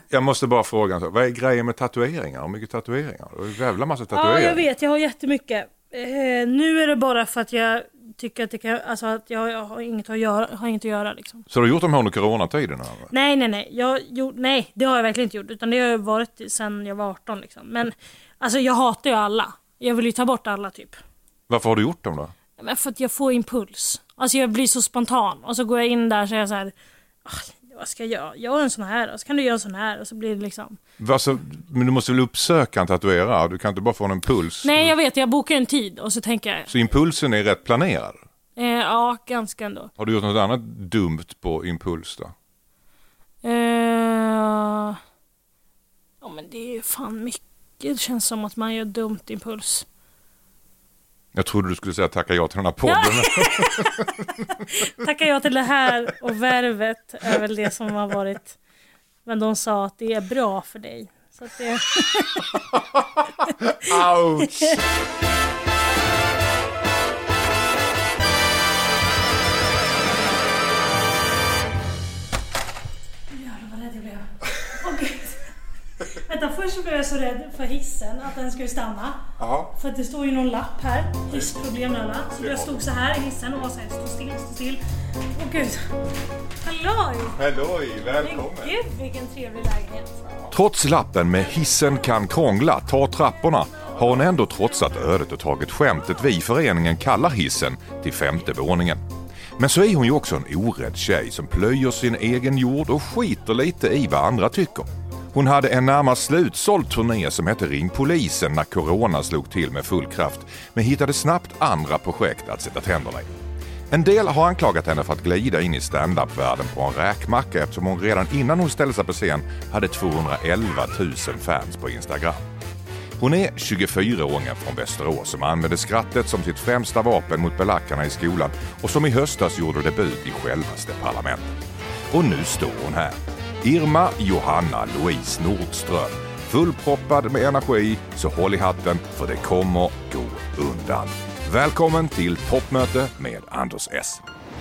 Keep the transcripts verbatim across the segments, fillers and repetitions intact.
Jag måste bara fråga, vad är grejen med tatueringar? Hur mycket tatueringar? Det är en jävla massa tatueringar. Ja, jag vet. Jag har jättemycket. Eh, nu är det bara för att jag tycker att det kan, alltså att jag, jag har inget att göra, har inget att göra liksom. Så du har gjort dem här under coronatiden? Eller? Nej, nej, nej. Jag gjort, nej, det har jag verkligen inte gjort. Utan det har varit sedan jag var arton liksom. Men alltså jag hatar ju alla. Jag vill ju ta bort alla typ. Varför har du gjort dem då? Men för att jag får impuls. Alltså jag blir så spontan. Och så går jag in där och så är jag så här, vad ska jag göra? Gör en sån här och så kan du göra en sån här och så blir det liksom... Alltså, men du måste väl uppsöka en tatuerare? Du kan inte bara få en impuls. Nej, jag vet. Jag bokar en tid och så tänker jag... Så impulsen är rätt planerad? Eh, ja, ganska ändå. Har du gjort något annat dumt på impuls då? Eh, ja, men det är ju fan mycket. Det känns som att man gör dumt impuls. Jag trodde du skulle säga tacka ja till den här podden. Ja. Tacka ja till det här och värvet är väl det som har varit. Men de sa att det är bra för dig. Så att det... Ouch! Jävlar vad rädd jag blev. Åh gud. Vänta, först blev jag så rädd för hissen att den skulle stanna. Aha. För att det står ju någon lapp här. Hissproblem alla. Så jag stod så här i hissen och var så här, stod still, stod still. Åh gud. Halloj! Halloj, välkommen! Gud, vilken trevlig lägenhet. Trots lappen med hissen kan krångla, ta trapporna, har hon ändå trotsat ödet och tagit skämtet vi i föreningen kallar hissen till femte våningen. Men så är hon ju också en orädd tjej som plöjer sin egen jord och skiter lite i vad andra tycker. Hon hade en närmast slutsåld turné som hette Ring polisen när corona slog till med full kraft, men hittade snabbt andra projekt att sätta tänderna i. En del har anklagat henne för att glida in i stand-up-världen på en räkmacka eftersom hon redan innan hon ställde sig på scen hade tvåhundraelva tusen fans på Instagram. Hon är tjugofyraåringen från Västerås som använde skrattet som sitt främsta vapen mot belackarna i skolan och som i höstas gjorde debut i självaste parlamentet. Och nu står hon här. Irma Johanna Louise Nordström. Fullproppad med energi, så håll i hatten för det kommer gå undan. Välkommen till toppmöte med Anders S.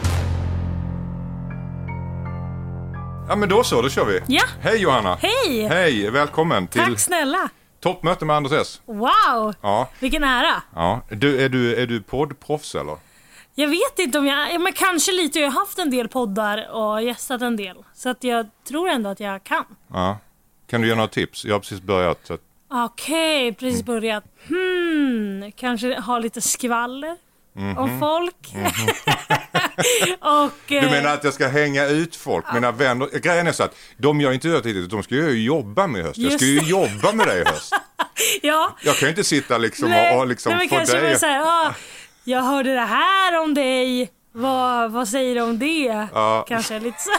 Ja men då så, då kör vi. Ja. Hej Johanna. Hej. Hej, välkommen till Tack snälla. toppmöte med Anders S. Wow. Ja. Vilken ära. Ja. Du, är du, är du poddproffs eller? Jag vet inte om jag, men kanske lite, jag har haft en del poddar och gästat en del. Så att jag tror ändå att jag kan. Ja. Kan du ge några tips? Jag har precis börjat. Så att... Okej, okay, precis börjat. Hmm, kanske ha lite skvaller mm-hmm. om folk. Mm-hmm. och, du menar att jag ska hänga ut folk, ja. Mina vänner. Grejen är så att de jag inte gör tidigt, de ska ju jobba med i höst. Jag ska ju jobba med dig i höst. Ja. Jag kan ju inte sitta liksom nej, och, och liksom nej, få kanske dig. Så här, ah, jag hörde det här om dig. Vad, vad säger du om det? Ja. Kanske lite så.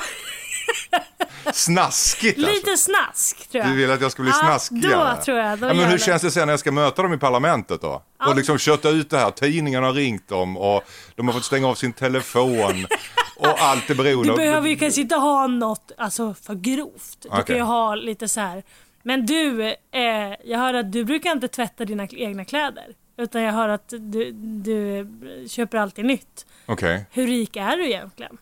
Snaskigt alltså. Lite snask tror jag. Du vill att jag ska bli ja, snaskigare? Då tror jag. Då ja, men hur det. känns det sen när jag ska möta dem i parlamentet då? Ja. Och liksom köta ut det här. Tidningen har ringt dem och de har fått stänga av sin telefon och allt är beroende. Du behöver ju kanske inte ha något alltså, för grovt. Du okay. kan ju ha lite så här. Men du, eh, jag hör att du brukar inte tvätta dina egna kläder. Utan jag hör att du, du köper alltid nytt. Okej. Okay. Hur rik är du egentligen?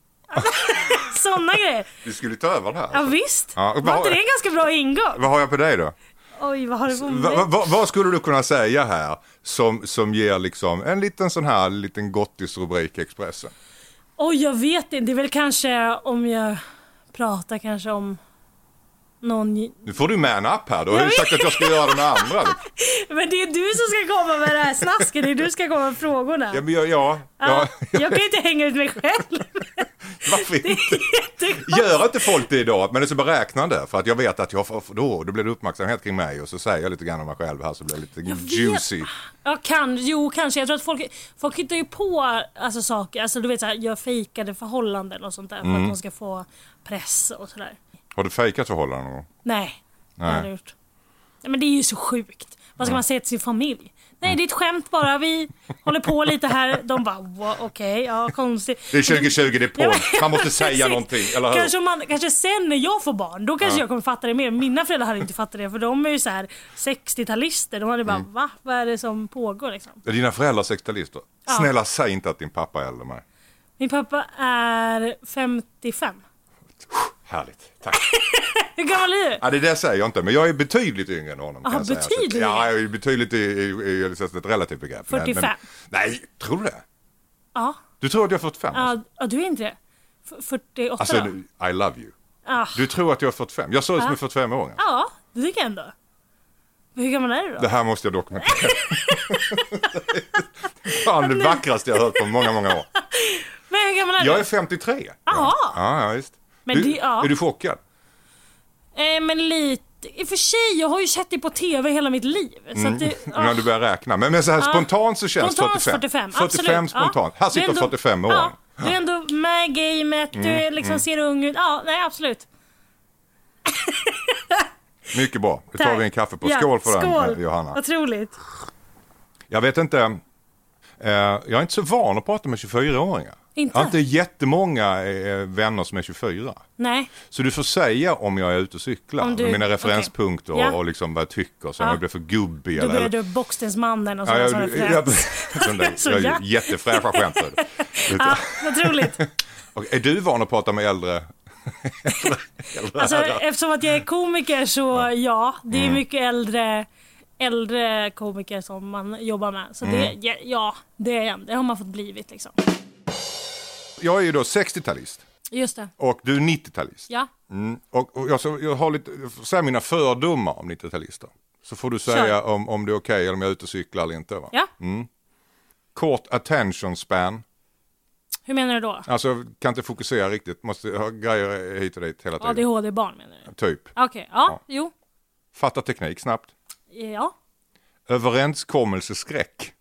Sådana grejer. Du skulle ta över det här. Ja visst. Ja, var inte det en ganska bra ingång? Vad har jag på dig då? Oj, vad har du på mig? Va, va, vad skulle du kunna säga här som, som ger liksom en liten sån här liten gottisrubrik i Expressen? Oj, jag vet inte. Det är väl kanske om jag pratar kanske om någon... Nu får du man up här. Då har du sagt att jag ska göra det med andra. Liksom. Men det är du som ska komma med det här snasket. Det är du som ska komma med frågorna. Ja, men jag, ja, ja. Jag kan ju inte hänga ut mig själv. Varför inte? Gör inte folk det idag? Men det är så beräknande. För att jag vet att jag får, då, då blir det uppmärksamhet kring mig. Och så säger jag lite grann om mig själv här. Så blir det lite jag juicy. Vet. Ja, kan, jo, kanske. Jag tror att folk, folk hittar ju på alltså, saker. Alltså du vet så här, gör fejkade förhållanden och sånt där. För mm. att de ska få press och sådär. Har du fejkat förhållanden någon gång? Nej, Nej. det har jag gjort. Ja, men det är ju så sjukt. Vad ska mm. man säga till sin familj? Nej, det är ett skämt bara. Vi håller på lite här. De bara, wow, okej, okay, ja, konstigt. Det är tjugo tjugo, det är på. Man måste säga någonting, eller hur? Kanske, man, kanske sen när jag får barn, då kanske ja. jag kommer fatta det mer. Mina föräldrar hade inte fattat det, för de är ju så här sextio-talister. De hade bara, mm. va? Vad är det som pågår liksom? Är dina föräldrar sextio-talister? Ja. Snälla, säg inte att din pappa är äldre än mig. Min pappa är femtiofem. Härligt, tack. Hur gammal är du? Ja, det där säger jag inte, men jag är betydligt yngre än honom. Aha, kan betydligt? säga. Ja, jag är betydligt i, i, i, i ett relativt begrepp. fyrtiofem? Men, men, nej, tror du det? Ja. Du tror att jag är fyrtiofem? Ja, ja, du är inte det. F- fyrtioåtta Alltså, då? I love you. Ah. Du tror att jag är fyrtiofem? Jag såg ut som en fyrtiofem-åring. Ja, det tycker jag ändå. Hur gammal är du då? Det här måste jag dokumentera. Fan, det vackraste jag har hört på många, många år. Men hur gammal är du? Jag är femtiotre. Jaha. Ja, ja, visst. Men du, det, ja. Är du chockad? Eh, men lite... I och för sig, jag har ju sett dig på tv hela mitt liv. Så att det, Mm. När du börjar räkna. Men, men så här Ja. spontant så känns Spontant fyrtiofem. fyrtiofem, fyrtiofem absolut. spontant. Ja. Här sitter Du är ändå- fyrtiofem år. Ja, du är ändå med i gamet, du är liksom ser ung ut. Ja, nej absolut. Mycket bra. Nu tar Tack. vi en kaffe på. Ja, Skål för skål. den, Johanna. Otroligt. Jag vet inte. Eh, jag är inte så van att prata med tjugofyraåringar. Inte? Jag har inte jättemånga eh, vänner som är tjugofyra. Nej. Så du får säga om jag är ute och cyklar. Om du- med mina referenspunkter okej. och, och liksom vad jag tycker. Så om Ja. jag blir för gubbig. Du eller, började upp Bockstensmannen och Ja, sådana jag, som jag, referens. jag, jag, Så jag, ja. jag, jättefräscha skämt. Ja, otroligt. Och är du van att prata med äldre? äldre Alltså, herrar? eftersom att jag är komiker så ja, det är Mm. mycket äldre, äldre komiker som man jobbar med. Så Mm. det, ja, ja, det är en. Det har man fått blivit liksom. Jag är ju då sextiotalist Just det. och du är nittiotalist. Ja. Mm. Och, och jag, så, jag har lite, jag får säga mina fördomar om nittiotalister. Så får du säga Kör. om, om det är okej eller om jag är ute och cyklar eller inte. Va? Ja. Kort attention span. Hur menar du då? Alltså kan inte fokusera riktigt. Måste ha grejer hit och dit hela A tiden. D H D-barn menar du? Typ. Okej, ja, jo. Fatta teknik snabbt. Ja. Överenskommelseskräck.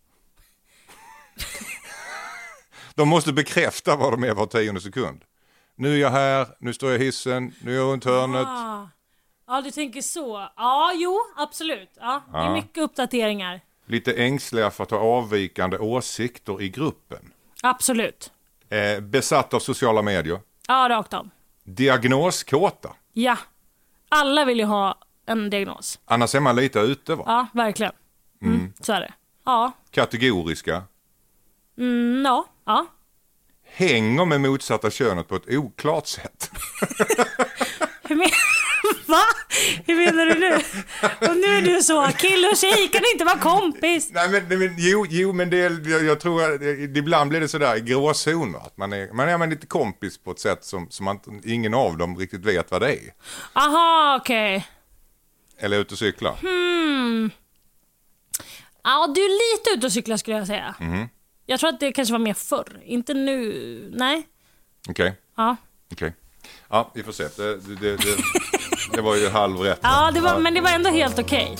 De måste bekräfta vad de är var tionde sekund. Nu är jag här, nu står jag i hissen, nu är jag runt hörnet. Ah. Ja, du tänker så. Ja, jo, absolut. Ja, det är Ja. mycket uppdateringar. Lite ängsliga för att ha avvikande åsikter i gruppen. Absolut. Eh, besatt av sociala medier. Ja, rakt av. Diagnoskåta. Ja. Alla vill ju ha en diagnos. Annars är man lite ute va? Ja, verkligen. Mm, så är det. Ja. Kategoriska. Mm, ja. Ja. Hänger med motsatta könet på ett oklart sätt. Hur men... Va? Hur menar du nu? Och nu är du så, kille och tjej kan inte vara kompis. Nej men, nej, men jo, jo men det, jag, jag tror att det, ibland blir det sådär i gråzoner. Att man är, man är man lite kompis på ett sätt som, som man, ingen av dem riktigt vet vad det är. Aha, okej. Okay. Eller ute och cykla. Hmm. Ja, du är lite ute och cykla skulle jag säga. Mm. Jag tror att det kanske var mer förr. Inte nu. Nej. Okej. Okay. Ja. Okej. Okay. Ja, vi får se. Det, det, det, det, det var ju halvrätt. Ja, det var, men det var ändå helt okej.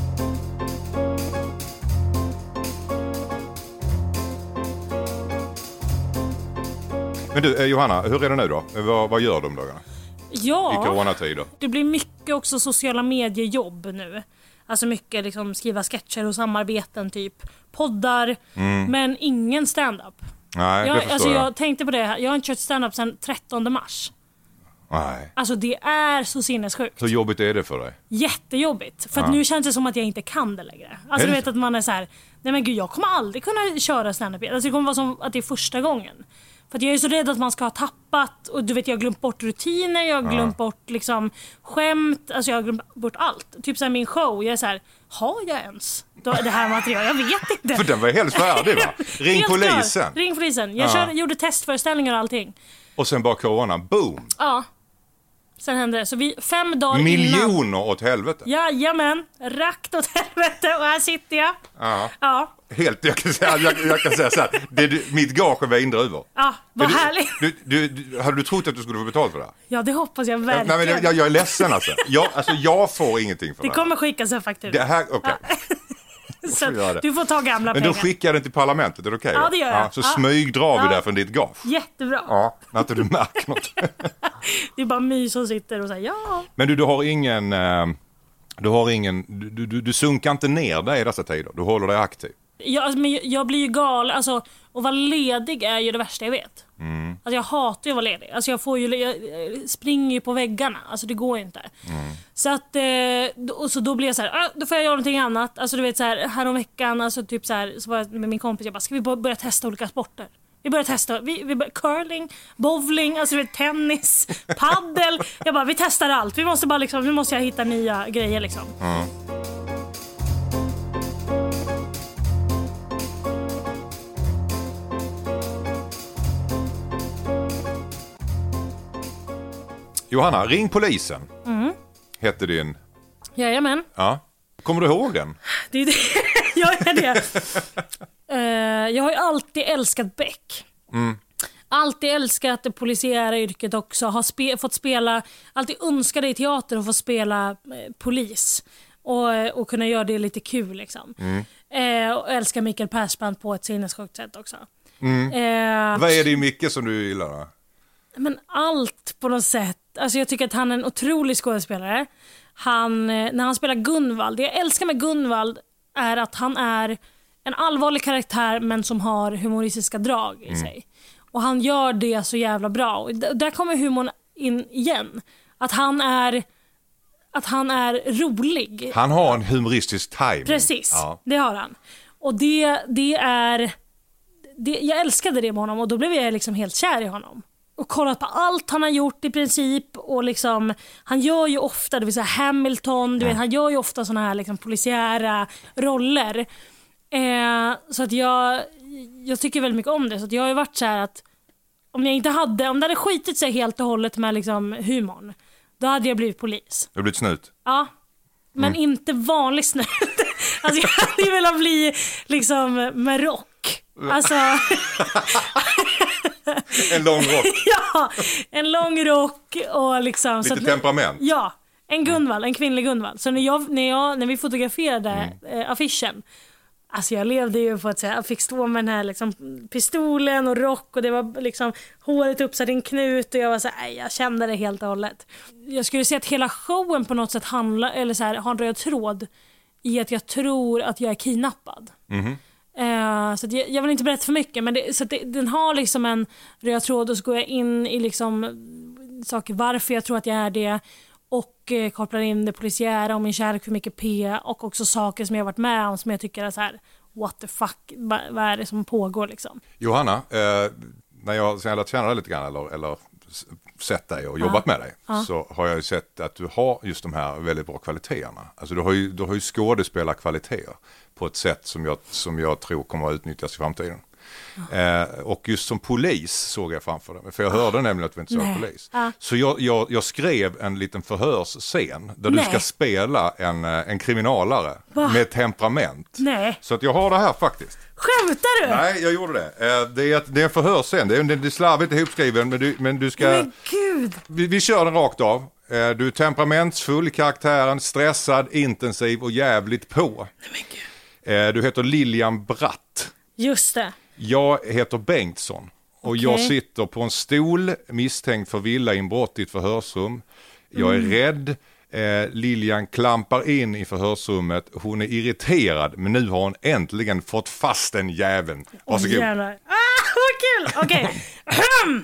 Men du, eh, Johanna, hur är det nu då? Vad, vad gör de dagarna? Ja. I coronatider? Det blir mycket också sociala mediejobb nu. Alltså mycket liksom skriva sketcher och samarbeten typ. Poddar, mm. men ingen stand-up. Nej, jag, det förstår alltså, jag. jag tänkte på det, jag har inte kört stand-up sedan trettonde mars. Nej. Alltså det är så sinnessjukt. Hur jobbigt är det för dig? Jättejobbigt. För att Ja. nu känns det som att jag inte kan det längre. Alltså Är du det vet så? att man är så här: nej men gud jag kommer aldrig kunna köra stand-up. Alltså det kommer vara som att det är första gången. För att jag är så rädd att man ska ha tappat, och du vet jag har glömt bort rutiner, jag har glömt bort liksom skämt, alltså jag har glömt bort allt. Typ så här min show, jag är så här: har jag ens då, det här materialet? Jag vet inte. För den var helt färdig va? Ring Helt polisen. klar. Ring polisen. Jag Ja. körde, gjorde testföreställningar och allting. Och sen bara corona, boom! Ja. Sen hände det. Så vi, fem dagar innan. Miljoner åt helvete. Jajamän, rakt åt helvete och här sitter jag. Ja. Ja, Helt, jag kan säga, jag, jag kan säga så här, det, du, mitt gage är vindruvor. ja vad du, härligt. Du, du, du, hade du trott att du skulle få betalt för det här? Ja, det hoppas jag Nej, verkligen. men jag, jag är ledsen alltså. Jag, alltså. Jag får ingenting för det Det här. kommer skickas en faktura. Det här, okej. Okay. Så får göra det. du får ta gamla Men pengar. då skickar jag den till parlamentet, är det okej? Ja, då? det gör jag. Så Ja. smygdrar vi Ja. där från ditt gage. Jättebra. Ja, när inte du märker något. Det är bara My som sitter och säger ja. Men du, du har ingen... Eh, du har ingen... Du, du, du sunkar inte ner dig i dessa tider. Du håller dig aktiv. Jag, alltså, men jag blir ju galen. Alltså, att vara ledig är ju det värsta jag vet. Mm. Alltså, jag hatar ju att vara ledig. Alltså, jag, får ju, jag springer ju på väggarna. Alltså det går ju inte. Mm. Så att, eh, och så då blir jag så här, ah, då får jag göra någonting annat. Alltså du vet så här, häromveckan, alltså typ så här, så var jag med min kompis, jag bara, ska vi börja testa olika sporter? Vi började testa. Vi, vi började curling, bowling, alltså vet, tennis, paddel. Jag bara, vi testar allt. Vi måste bara liksom, nu måste jag hitta nya grejer liksom. Mm. Johanna, ring polisen. Mm. Hette din... Jajamän. Ja. Kommer du ihåg den? Det är det. Jag är det. uh, jag har ju alltid älskat Beck. Mm. Alltid älskat det polisiära yrket också. Har spe- fått spela, alltid önskade i teater att få spela eh, polis. Och, och kunna göra det lite kul liksom. Mm. Uh, och älskar Mikael Persbrandt på ett sinnessjukt sätt också. Mm. Uh, Vad är det i Micke som du gillar då? Men allt på något sätt. Alltså jag tycker att han är en otrolig skådespelare. Han, när han spelar Gunvald, det jag älskar med Gunvald är att han är en allvarlig karaktär men som har humoristiska drag i mm. sig. Och han gör det så jävla bra. Och där kommer humorn in igen. Att han är att han är rolig. Han har en humoristisk timing. Precis, ja. Det har han. Och det, det är det, jag älskade det med honom och då blev jag liksom helt kär i honom. Och kollat på allt han har gjort i princip och liksom, han gör ju ofta, det vill säga Hamilton, du vet, han gör ju ofta såna här liksom polisiära roller. Eh, så att jag jag tycker väldigt mycket om det, så att jag har ju varit så här att om jag inte hade, om det hade skitit sig helt och hållet med liksom humorn, då hade jag blivit polis. Du har blivit snut? Ja. Men mm. inte vanlig snut. Alltså jag hade ju velat bli liksom med rock. Alltså en lång rock. Ja, en lång rock och liksom lite så att, temperament. Ja, en Gunvald, en kvinnlig Gunvald. Så när jag när jag när vi fotograferade mm. eh, affischen, alltså jag levde ju på att säga, jag fick stå med den här liksom pistolen och rock och det var liksom håret uppsatt i en knut och jag var så här, jag kände det helt och hållet. Jag skulle säga att hela showen på något sätt handlar eller så här har en röd tråd i att jag tror att jag är kidnappad. Mhm. Uh, så att jag, jag vill inte berätta för mycket, men det, så att det, den har liksom en röd tråd och så går jag in i liksom saker varför jag tror att jag är det och uh, kopplar in det polisiära och min kärlek för mycket P och också saker som jag har varit med om som jag tycker är så här what the fuck, vad är det som pågår liksom. Johanna, eh, när jag sen lärt känna dig lite grann eller, eller sett dig och jobbat ja. med dig ja. så har jag ju sett att du har just de här väldigt bra kvaliteterna. Alltså du har ju, du har ju skådespelarkvaliteter på ett sätt som jag, som jag tror kommer att utnyttjas i framtiden. Ja. Eh, och just som polis såg jag framför det. För jag hörde ja. nämligen att du inte var polis. Ja. Så jag, jag, jag skrev en liten förhörsscen där Nej. du ska spela en, en kriminalare Va? med temperament. Nej. Så att jag har det här faktiskt. Skämtar du? Nej, jag gjorde det. Eh, det, är, det är en förhörsscen. Det är, det är slarvigt ihopskriven, men du, men du ska... Men gud! Vi, vi kör den rakt av. Eh, du är temperamentsfull, karaktären, stressad, intensiv och jävligt på. Men gud. Du heter Lilian Bratt. Just det. Jag heter Bengtsson. Och okay. jag sitter på en stol misstänkt för villainbrott i ett förhörsrum. Jag är mm. rädd. Eh, Lilian klampar in i förhörsrummet. Hon är irriterad, men nu har hon äntligen fått fast den jäveln. Varsågod. Oh, jävlar. Ah, vad kul! Okej. Okay.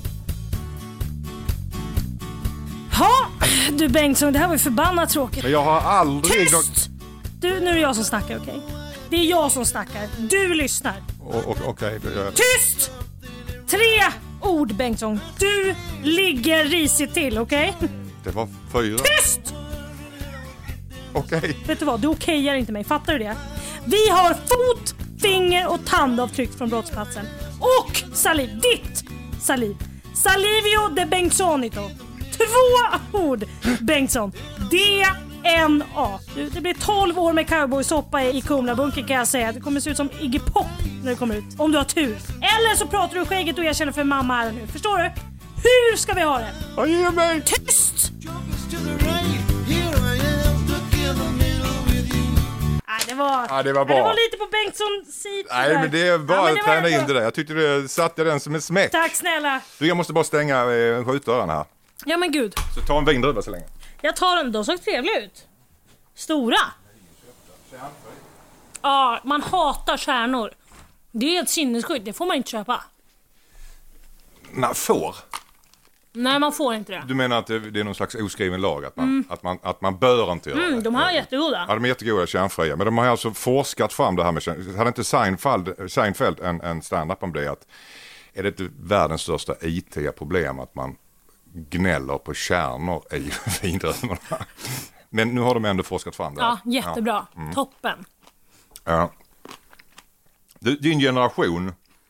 Ha, du Bengtsson, det här var ju förbannat tråkigt. Men jag har aldrig... Tyst! Du, nu är det jag som snackar, okej? Okay? Det är jag som snackar. Du lyssnar. Okej. Okay, jag... Tyst! Tre ord, Bengtsson. Du ligger risigt till, okej? Okay? Det var fyra. Tyst! Okej. Okay. Vet du vad? Du okejar inte mig. Fattar du det? Vi har fot, finger och tandavtryck från brottsplatsen. Och saliv. Ditt saliv. Salivio de Bengtssonito. Två ord, Bengtsson. D N A. Det blir tolv år med cowboysoppa i Kumla-bunken kan jag säga. Det kommer se ut som Iggy Pop när det kommer ut. Om du har tur. Eller så pratar du i skägget och jag känner för mamma här nu. Förstår du? Hur ska vi ha det? Vad ger mig? Tyst! Nej, det var, ja, det var bra. Det var lite på Bengtssons sida. Nej, men det är bara att träna in det där. Jag tyckte du satte den som en smäck. Tack snälla. Du, jag måste bara stänga eh, skjutdörren här. Ja, men gud. Så ta en vindruva så länge. Jag tar den, de såg trevliga ut. Stora. Ja, man hatar stjärnor. Det är ett sinnesskydd, det får man inte köpa. Nej, får? Nej, man får inte det. Du menar att det är någon slags oskriven lag att man, mm. att man, att man bör inte göra mm, det? De har jättegoda. Ja, de är jättegoda, kärnfria. Men de har alltså forskat fram det här med kärn... Hade inte Seinfeld, Seinfeld en, en stand-up om det att är det inte världens största I T-problem att man gnäller på kärnor i vindruvorna? Men nu har de ändå forskat fram det. Ja, jättebra. Ja. Mm. Toppen. Ja. Din generation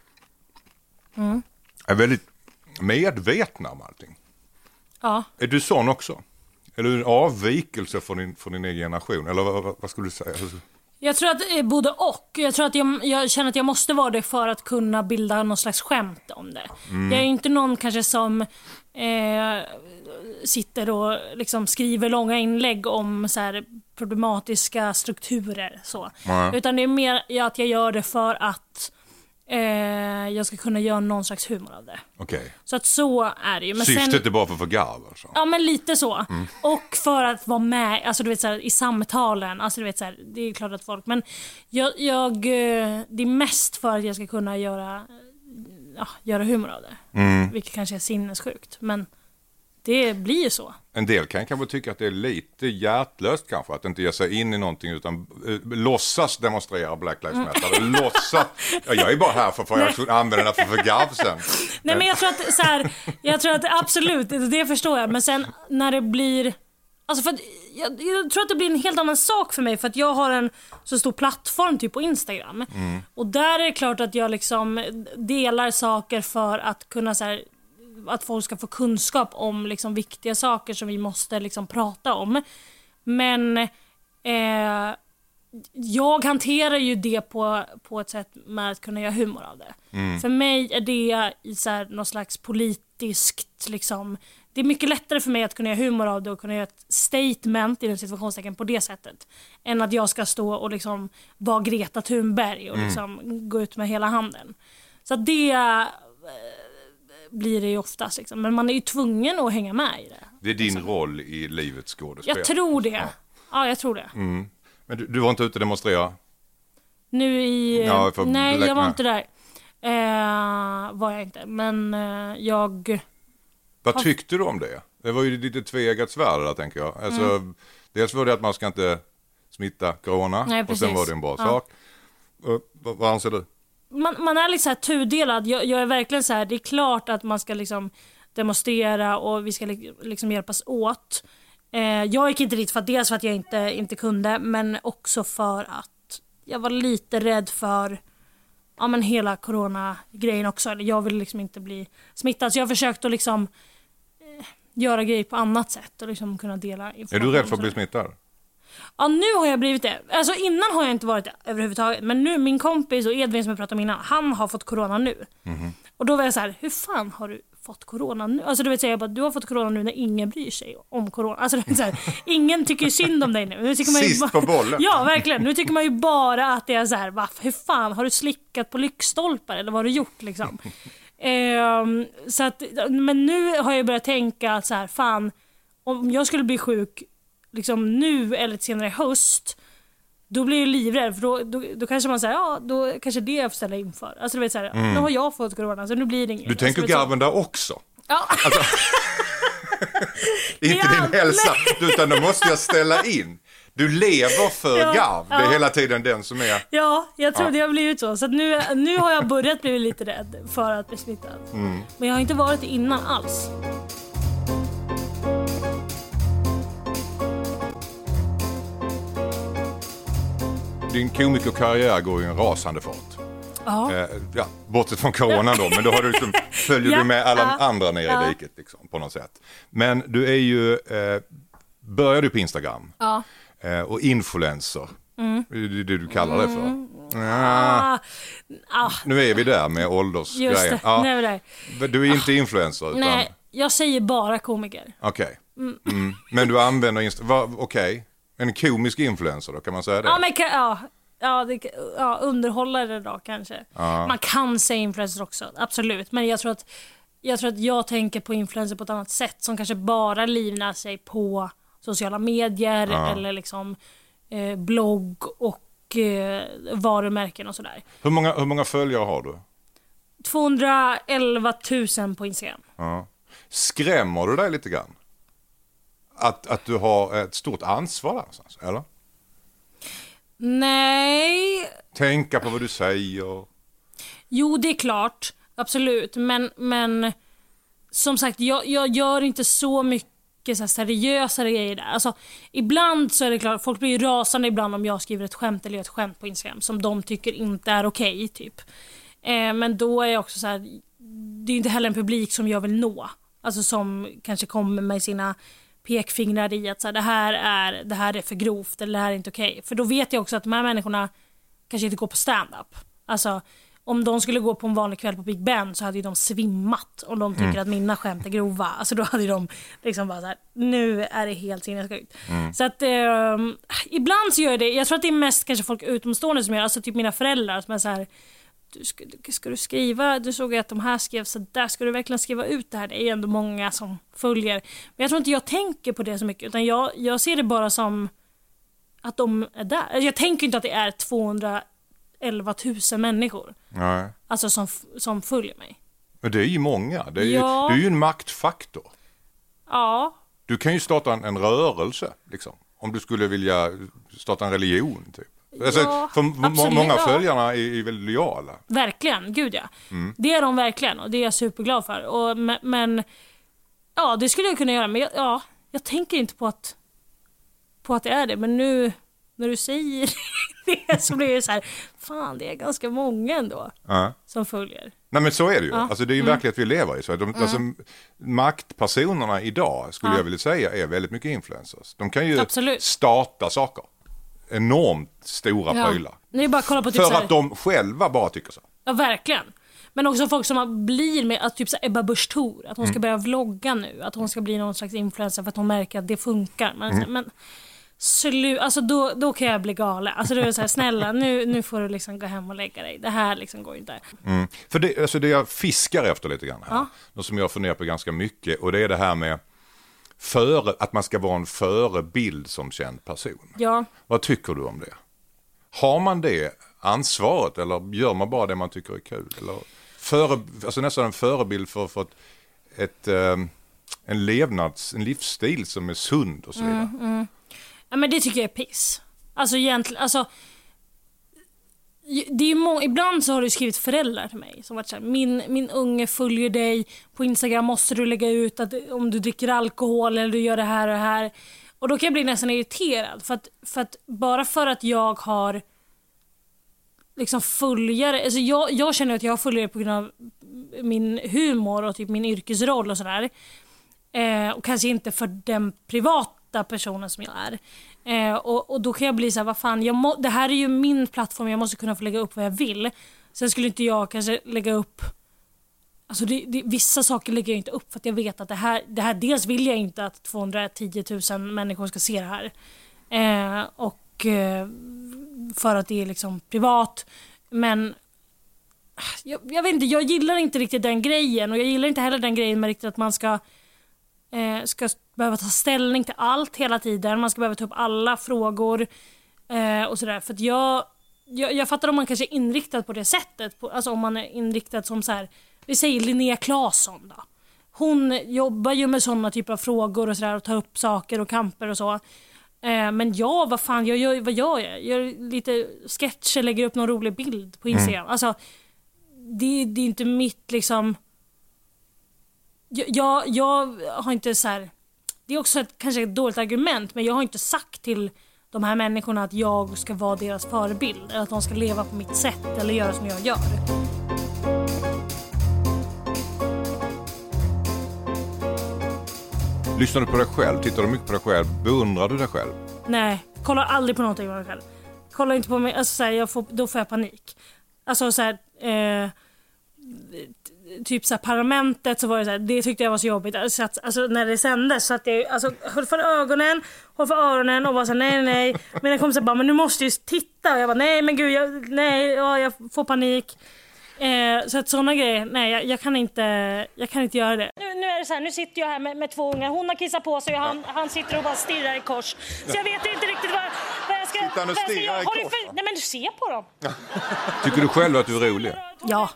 mm. är väldigt medvetna om allting. Ja. Är du sån också? Är du en avvikelse från din, från din egen generation? Eller vad, vad skulle du säga? Jag tror att det är både och. Jag tror att jag, jag känner att jag måste vara det för att kunna bilda någon slags skämt om det. Mm. Jag är inte någon kanske som eh, sitter och liksom skriver långa inlägg om så här problematiska strukturer. Så. Mm. Utan det är mer att jag gör det för att eh, jag ska kunna göra någon slags humor av det. Okay. Så att så är det ju. Men syftet sen, är bara för att få garv alltså. Ja, men lite så. Mm. Och för att vara med, alltså du vet så här, i samtalen, alltså du vet så här, det är klart att folk, men jag, jag det är mest för att jag ska kunna göra ja, göra humor av det. Mm. Vilket kanske är sinnessjukt, men det blir ju så. En del kan kanske tycka att det är lite hjärtlöst kanske, att inte ge sig in i någonting utan uh, låtsas demonstrera Black Lives Matter. Mm. Låtsas, ja, jag är bara här för att jag använder den för, för gav sen. Nej, men jag tror att så här, jag tror att absolut, det förstår jag, men sen när det blir, alltså för att, jag, jag tror att det blir en helt annan sak för mig, för att jag har en så stor plattform typ på Instagram. Mm. Och där är det klart att jag liksom delar saker för att kunna så här, att folk ska få kunskap om liksom viktiga saker som vi måste liksom prata om. Men eh, jag hanterar ju det på, på ett sätt med att kunna göra humor av det. Mm. För mig är det i så här någon slags politiskt liksom, det är mycket lättare för mig att kunna göra humor av det och kunna göra ett statement i den situationstecken på det sättet än att jag ska stå och liksom vara Greta Thunberg och liksom mm. gå ut med hela handen. Så det eh, blir det ju oftast liksom. Men man är ju tvungen att hänga med i det. Det är din liksom roll i livets skådespel. Jag tror det. Ja, ja jag tror det. Mm. Men du, du var inte ute och demonstrera? Nu i... Ja, nej, jag var inte där. Eh, var jag inte. Men eh, jag... Vad tyckte du om det? Det var ju lite tvegat svärd där, tänker jag. Alltså, mm. Dels var det att man ska inte smitta corona. Nej, och sen var det en bra ja. sak. Uh, vad, vad anser du? Man, man är liksom tudelad. Jag, jag är verkligen så här, det är klart att man ska liksom demonstrera och vi ska liksom hjälpas åt. Eh, jag gick inte dit för att dels för att jag inte, inte kunde, men också för att jag var lite rädd för ja, men hela corona-grejen också. Jag ville liksom inte bli smittad, så jag försökte att liksom eh, göra grejer på annat sätt och liksom kunna dela information. Är du rädd för att bli smittad? Ja, nu har jag blivit det. Alltså innan har jag inte varit det överhuvudtaget. Men nu, min kompis och Edvin som jag pratade om innan, han har fått corona nu. Mm-hmm. Och då var jag så här, hur fan har du fått corona nu? Alltså du vet, så jag bara, du har fått corona nu när ingen bryr sig om corona. Alltså det är så här, ingen tycker ju synd om dig nu. nu tycker man ju Sist bara, på bollen. Ja, verkligen. Nu tycker man ju bara att det är så här, va, hur fan, har du slickat på lyktstolpar eller vad har du gjort liksom? ehm, så att, men nu har jag börjat tänka att så här, fan, om jag skulle bli sjuk liksom nu eller senare i höst, då blir jag livrädd, för då, då, då kanske man säger ja, då kanske det jag får ställa inför. Alltså du vet så här, mm. nu har jag fått corona så nu blir det inget. Du tänker alltså, garven där också? Ja. Alltså, inte ja, din hälsa, nej. Utan då måste jag ställa in. Du lever för ja, garv, det är ja. hela tiden den som är... Ja, jag tror ja. det har blivit så. Så att nu, nu har jag börjat bli lite rädd för att bli smittad. Mm. Men jag har inte varit det innan alls. Din komikerkarriär går ju en rasande fart. Ja. Eh, ja, bortsett från corona då, men då har du liksom, följer ja, du med alla ja, andra nere ja. i diket liksom, på något sätt. Men du är ju, eh, börjar du på Instagram ja. eh, och influencer, mm. det är det du kallar det för. Mm. Ah. Ah. Nu är vi där med åldersgrejen. Just det, ja. nu är vi där. Du är inte ah. influencer utan... Nej, jag säger bara komiker. Okej, okay. mm. mm. Men du använder Instagram, okej. Okay. En komisk influencer då, kan man säga det? Ja, men ja, ja, det, ja underhållare då kanske. Ja. Man kan säga influencer också, absolut. Men jag tror att jag tror att jag tänker på influencer på ett annat sätt som kanske bara livnar sig på sociala medier ja. eller liksom eh, blogg och eh, varumärken och sådär. Hur många, hur många följare har du? tvåhundraelva tusen på Instagram. Ja. Skrämmer du dig lite grann? Att, att du har ett stort ansvar där, eller? Nej. Tänka på vad du säger. Jo, det är klart absolut. Men, men som sagt, jag, jag gör inte så mycket så här seriösare grejer där. Alltså, ibland så är det klart, folk blir ju rasande ibland om jag skriver ett skämt eller ett skämt på Instagram som de tycker inte är okej, okay, typ. Eh, men då är jag också så här, det är inte heller en publik som jag vill nå. Alltså som kanske kommer med sina pekfingrar i att så här, det, här är, det här är för grovt eller det här är inte okej. Okay. För då vet jag också att de här människorna kanske inte går på stand-up. Alltså om de skulle gå på en vanlig kväll på Big Ben så hade ju de svimmat om de tycker mm. att mina skämt är grova. Alltså då hade de liksom bara så här, nu är det helt sinnessjukt. Mm. Så att eh, ibland så gör jag det. Jag tror att det är mest kanske folk utomstående som gör, alltså typ mina föräldrar som är så här, du ska, ska du skriva, du såg att de här skrev så där, ska du verkligen skriva ut det här? Det är ändå många som följer. Men jag tror inte jag tänker på det så mycket, utan jag, jag ser det bara som att de är där. Jag tänker inte att det är tvåhundraelva tusen människor. Nej. Alltså som, som följer mig. Men det är ju många. Det är, ja. ju, det är ju en maktfaktor. Ja. Du kan ju starta en, en rörelse, liksom. Om du skulle vilja starta en religion, typ. Alltså, ja, för m- många följarna är, är väldigt lojala. Verkligen, gud ja. Mm. Det är de verkligen och det är jag superglad för. Och, men, men ja, det skulle jag kunna göra. Men jag, ja, jag tänker inte på att, på att det är det. Men nu när du säger det så blir det så här, fan det är ganska många ändå uh. som följer. Nej men så är det ju. Uh. Alltså, det är ju mm. verklighet vi lever i. Så de, mm. alltså, maktpersonerna idag skulle uh. jag vilja säga är väldigt mycket influencers. De kan ju Absolut. starta saker. Enormt stora ja. prylar. Ni bara kolla på typ för så här... att de själva bara tycker så. Ja, verkligen. Men också folk som blir med att typ så Ebba Busch Thor, att hon ska mm. börja vlogga nu, att hon ska bli någon slags influencer för att hon märker att det funkar. Men, mm. men slu, alltså då, då kan jag bli galen. Alltså då är det så här, snälla, nu, nu får du liksom gå hem och lägga dig. Det här liksom går inte. Mm. För det, alltså det jag fiskar efter lite grann här, ja. något som jag funderar på ganska mycket, och det är det här med Före, att man ska vara en förebild som känd person. Ja. Vad tycker du om det? Har man det ansvaret eller gör man bara det man tycker är kul? Eller före, alltså nästan en förebild för, för ett, ett, en levnads, en livsstil som är sund och så vidare. Mm, mm. Ja, men det tycker jag är piss. Alltså egentligen, alltså det är ju må- ibland så har du skrivit föräldrar till mig som varit så här, min, min unge följer dig på Instagram, måste du lägga ut att om du dricker alkohol eller du gör det här och det här. Och då kan jag bli nästan irriterad för att, för att bara för att jag har liksom följare, alltså jag, jag känner att jag har följare på grund av min humor och typ min yrkesroll och sådär. Eh, och kanske inte för den privata personen som jag är. Eh, och, och då kan jag bli så här, vad fan, jag må, det här är ju min plattform, jag måste kunna få lägga upp vad jag vill. Sen skulle inte jag kanske lägga upp, alltså det, det, vissa saker lägger jag inte upp för att jag vet att det här, det här dels vill jag inte att tvåhundratio tusen människor ska se det här. Eh, och eh, för att det är liksom privat. Men jag, jag vet inte, jag gillar inte riktigt den grejen, och jag gillar inte heller den grejen med riktigt att man ska eh, ska behöva ta ställning till allt hela tiden. Man ska behöva ta upp alla frågor eh, och sådär. För att jag, jag, jag fattar om man kanske är inriktad på det sättet. På, alltså om man är inriktad som så här, vi säger Linnea Claesson då. Hon jobbar ju med sådana typer av frågor och sådär, och tar upp saker och kamper och så. Eh, men jag, vad fan, jag gör, vad gör jag? Jag gör lite sketcher, lägger upp någon rolig bild på Instagram. Mm. Alltså, det, det är inte mitt liksom... Jag, jag, jag har inte så här... Det är också ett, kanske ett dåligt argument, men jag har inte sagt till de här människorna att jag ska vara deras förebild, eller att de ska leva på mitt sätt eller göra som jag gör. Lyssnar du på dig själv? Tittar du mycket på dig själv? Beundrar du dig själv? Nej, kollar aldrig på någonting med mig själv. Kollar inte på mig, alltså så här, jag får, då får jag panik. Alltså så här, eh, typ så här, Parlamentet, så var det så här, det tyckte jag var så jobbigt. Alltså, att, alltså när det sändes, så att jag alltså, höll för ögonen, höll för öronen och var så här, nej, nej. Men jag kom så här, bara, men nu måste ju titta. Och jag bara, nej, men gud, jag, nej, ja, jag får panik. Eh, så att sådana grejer, nej, jag, jag kan inte jag kan inte göra det. Nu, nu är det så här, nu sitter jag här med, med två ungar. Hon har kissat på sig och han, han sitter och bara stirrar i kors. Så jag vet inte riktigt vad, vad jag ska... Sitter han och stirrar i kors? För, nej, men du ser på dem. Tycker du själv att du är rolig? Ja.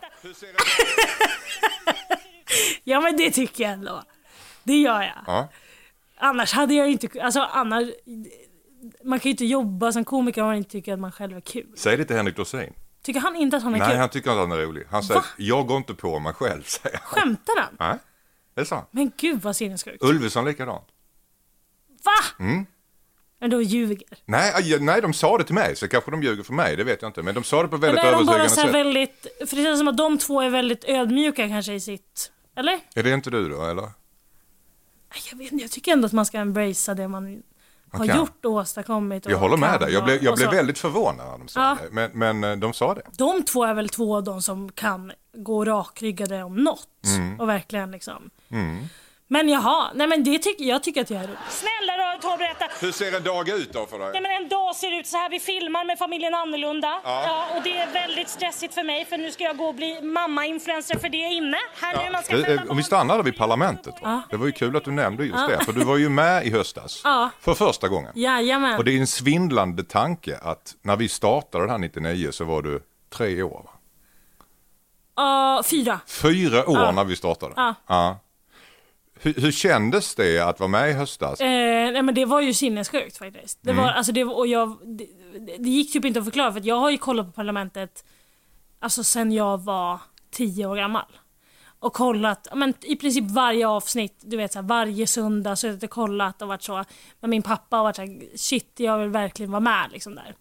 Ja, men det tycker jag ändå. Det gör jag. Ja. Annars hade jag inte... Alltså, annars... Man kan ju inte jobba som komiker om man inte tycker att man själv är kul. Säg det till Henrik Dorsin. Tycker han inte att han är Nej, kul? Nej, han tycker att han är rolig. Han säger, Va? jag går inte på mig själv, säger han. Skämtar han? Nej, det är sant. Men gud vad sinnessjukt. Ulveson likadant. Va? Mm. Men då ljuger. Nej, nej, de sa det till mig, så kanske de ljuger för mig, det vet jag inte. Men de sa det på väldigt övertygande sätt. Bara väldigt, för det känns som att de två är väldigt ödmjuka kanske i sitt, eller? Är det inte du då, eller? Jag vet inte, jag tycker ändå att man ska embracea det man har okay. gjort och åstadkommit. Och jag håller med dig, jag blev, jag blev så. väldigt förvånad när de sa ja. det. Men, men de sa det. De två är väl två av de som kan gå rakryggade om något. Mm. Och verkligen liksom... Mm. Men jaha, nej men det tycker jag tycker att jag är roligt. Snälla då, ta och berätta. Hur ser en dag ut då för dig? Nej men en dag ser ut så här, vi filmar med familjen annorlunda. Ja. Ja, och det är väldigt stressigt för mig för nu ska jag gå och bli mamma-influencer för det är inne. Här ja. nu man ska du, om vi stannar vid parlamentet. Ja. Det var ju kul att du nämnde just ja. det, för du var ju med i höstas. Ja. För första gången. Jajamän. Och det är en svindlande tanke att när vi startade det här nittionio så var du tre år va? Uh, fyra. Fyra år ja. när vi startade. Ja. ja. Hur, hur kändes det att vara med i höstas? Eh, nej men det var ju sinnessjukt faktiskt. Det Mm. var alltså det och jag det, det gick typ inte att förklara för att jag har ju kollat på parlamentet alltså sen jag var tio år gammal. Och kollat men i princip varje avsnitt, du vet så här, varje söndag så har jag kollat och varit så men min pappa har varit så här, shit jag vill verkligen vara med liksom där.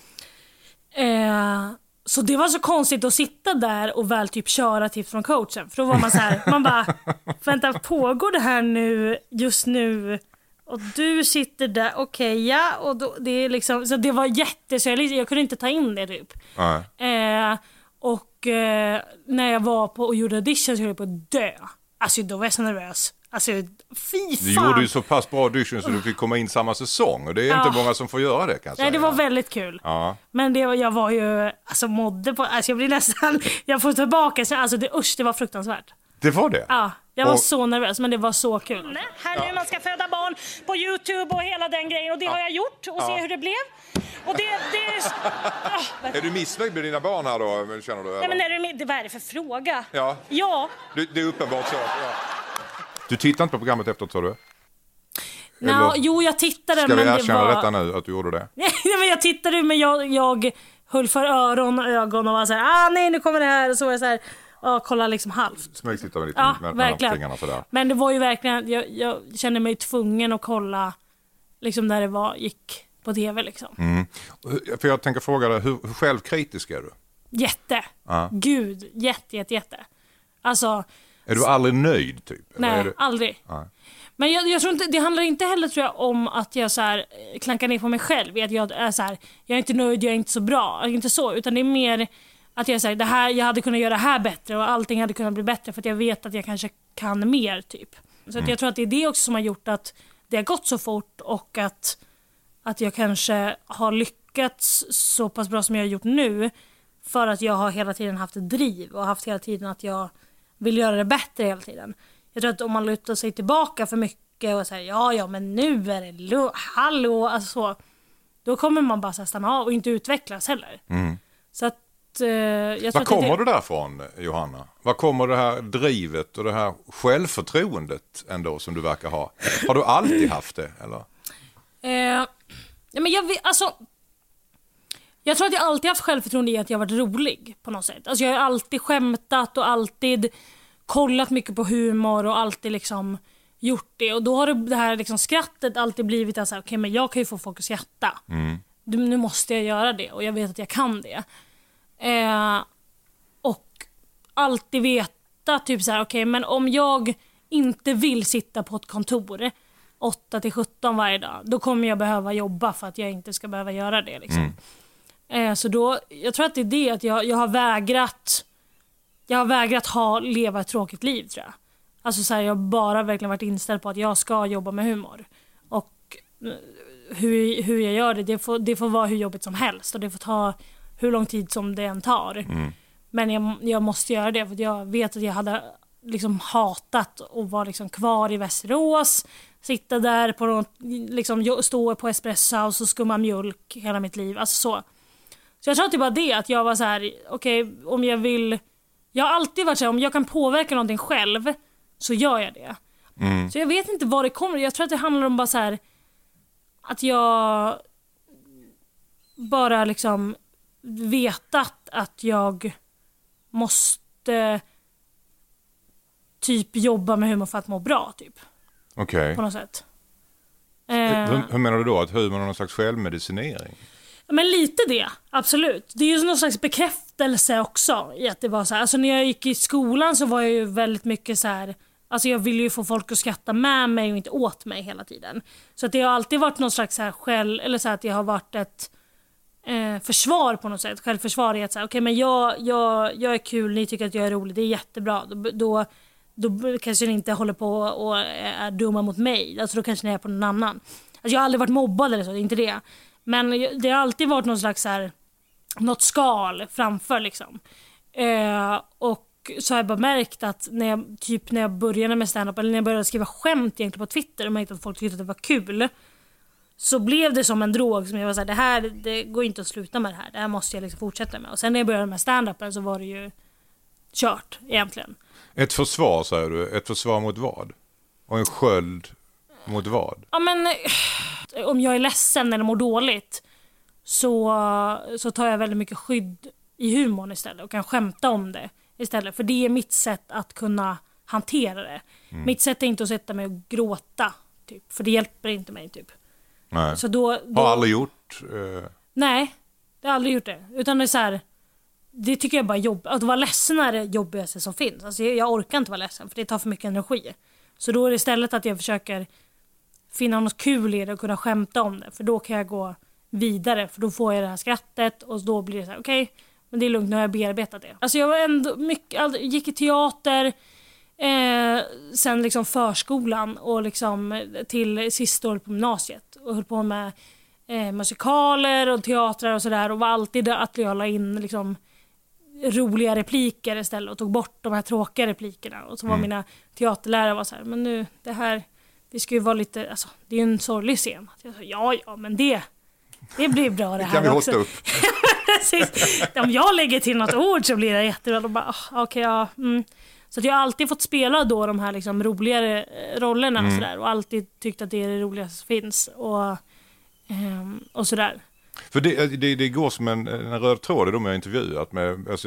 Eh Så det var så konstigt att sitta där och väl typ köra tips från coachen. För då var man så här, man bara, vänta, pågår det här nu, just nu? Och du sitter där, okej, okay, ja. Och då, det är liksom, så det var jätte, så jag, jag kunde inte ta in det typ. Eh, och eh, när jag var på och gjorde audition så höll jag på att dö. Alltså då var jag så nervös. Alltså, fy fan. Du gjorde ju så pass bra audition så du fick komma in samma säsong. Och det är ja. inte många som får göra det kanske. Nej, det var väldigt kul. Ja. Men det, jag var ju, alltså mådde på, alltså jag blir nästan, jag får tillbaka, alltså det, usch, det var fruktansvärt. Det var det? Ja, jag var och... så nervös, men det var så kul. Nej, här nu ja. man ska föda barn på YouTube och hela den grejen. Och det ja. har jag gjort och ja. se hur det blev. Och det, det är... Ah, är du missnöjd med dina barn här då, känner du? Nej, men är du, det, vad är det för fråga? Ja. Ja. Det, det är uppenbart så, ja. Du tittade inte på programmet efteråt, sa du? No, jo, jag tittade. Ska men vi erkänna det var... detta nu, att du gjorde det? Nej, men jag tittade, men jag, jag höll för öron och ögon och var så här, ah nej, nu kommer det här. Och så var jag så här, ah, kolla liksom halvt. Smygtittade lite ja, med, verkligen. Med sådär. Men det var ju verkligen, jag, jag kände mig tvungen att kolla liksom när det var, gick på tv liksom. Mm. För jag tänker fråga dig, hur, hur självkritisk är du? Jätte. Ja. Gud, jätte, jätte, jätte. Alltså... Är du aldrig nöjd typ? Nej, du... aldrig. Ja. Men jag, jag tror inte, det handlar inte heller tror jag om att jag så här, klankar ner på mig själv. Att jag är så här, jag är inte nöjd, jag är inte så bra. Inte så, utan det är mer att jag säger det här, jag hade kunnat göra det här bättre och allting hade kunnat bli bättre för att jag vet att jag kanske kan mer typ. Så mm. att jag tror att det är det också som har gjort att det har gått så fort och att, att jag kanske har lyckats så pass bra som jag har gjort nu för att jag har hela tiden haft ett driv och haft hela tiden att jag vill göra det bättre hela tiden. Jag tror att om man lutar sig tillbaka för mycket och säger ja, ja, men nu är det lo- hallå, alltså så, då kommer man bara så stanna av och inte utvecklas heller. Mm. Så att eh, jag tror Var kommer det... du därifrån, Johanna? Var kommer det här drivet och det här självförtroendet ändå som du verkar ha? Har du alltid haft det, eller? Eh, ja, men jag vet, alltså jag tror att jag alltid haft självförtroende i att jag varit rolig på något sätt. Alltså jag har alltid skämtat och alltid kollat mycket på humor och alltid liksom gjort det. Och då har det här liksom skrattet alltid blivit att säga, okej, men jag kan ju få folk att skratta. Mm. Nu måste jag göra det och jag vet att jag kan det. Eh, och alltid veta typ så här, okej, men om jag inte vill sitta på ett kontor åtta till sjutton varje dag, då kommer jag behöva jobba för att jag inte ska behöva göra det liksom. Mm. Så då, jag tror att det är det att jag, jag har vägrat jag har vägrat ha, leva ett tråkigt liv tror jag. Alltså så här, jag har bara verkligen varit inställd på att jag ska jobba med humor. Och hur, hur jag gör det, det får, det får vara hur jobbigt som helst. Och det får ta hur lång tid som det än tar. Mm. Men jag, jag måste göra det för att jag vet att jag hade liksom hatat att vara liksom kvar i Västerås. Sitta där på något, liksom stå på Espresso House och skumma mjölk hela mitt liv. Alltså så. Så jag tror att det var det, att jag var så här, okej, okay, om jag vill... Jag har alltid varit så här, om jag kan påverka någonting själv så gör jag det. Mm. Så jag vet inte var det kommer. Jag tror att det handlar om bara så här, att jag bara liksom vetat att jag måste typ jobba med humor för att må bra typ. Okej. Okay. På något sätt. Hur, hur menar du då? Att humor är någon slags självmedicinering? Men lite det, absolut. Det är ju någon slags bekräftelse också i att det var så här. Alltså när jag gick i skolan så var jag ju väldigt mycket så här. Alltså jag ville ju få folk att skratta med mig och inte åt mig hela tiden. Så att det har alltid varit någon slags så här själv, eller så här att det har varit ett eh, försvar på något sätt. Självförsvar är att säga, okej okay, men jag, jag, jag är kul, ni tycker att jag är rolig, det är jättebra. Då, då, då kanske ni inte håller på och är dumma mot mig. Alltså då kanske ni är på någon annan. Alltså jag har aldrig varit mobbad eller så, det är inte det. Men det har alltid varit någon slags så här, något skal framför liksom. Eh, och så har jag bara märkt att när jag, typ när jag började med stand-up eller när jag började skriva skämt egentligen på Twitter och märkte att folk tyckte att det var kul, så blev det som en drog som jag var så här, det här det går inte att sluta med det här. Det här måste jag liksom fortsätta med. Och sen när jag började med stand-upen så var det ju kört egentligen. Ett försvar säger du, ett försvar mot vad? Och en sköld mot vad? Ja men om jag är ledsen eller mår dåligt så, så tar jag väldigt mycket skydd i humorn istället och kan skämta om det istället. För det är mitt sätt att kunna hantera det. Mm. Mitt sätt är inte att sätta mig och gråta typ, för det hjälper inte mig typ. Nej. Så då, då... Har aldrig gjort? Uh... Nej, det har aldrig gjort det. Utan det är så här, det tycker jag bara är jobb. Att vara ledsen är det jobbigaste som finns. Alltså jag, jag orkar inte vara ledsen för det tar för mycket energi. Så då är det istället att jag försöker finna något kul i det och kunna skämta om det. För då kan jag gå vidare. För då får jag det här skrattet och då blir det så här, okej, okay, men det är lugnt, nu har jag bearbetat det. Alltså jag var ändå mycket, all, gick i teater eh, sen liksom förskolan och liksom till sista året på gymnasiet. Och höll på med eh, musikaler och teatrar och sådär. Och var alltid att jag la in liksom roliga repliker istället och tog bort de här tråkiga replikerna. Och så var mm. mina teaterlärare var så här, men nu, det här, vi ska ju vara lite, alltså det är ju en sorglig scen. Jag sa, ja, ja, men det, det blir bra det här kan vi också. Upp. Precis. Om jag lägger till något ord så blir det jättebra. Bara, oh, okay, ja, mm. Så att jag har alltid fått spela då de här liksom roligare rollerna mm. och sådär. Och alltid tyckt att det är det roligaste som finns. Och, um, och sådär. För det, det, det går som en, en röd tråd i de jag intervjuat med. Alltså,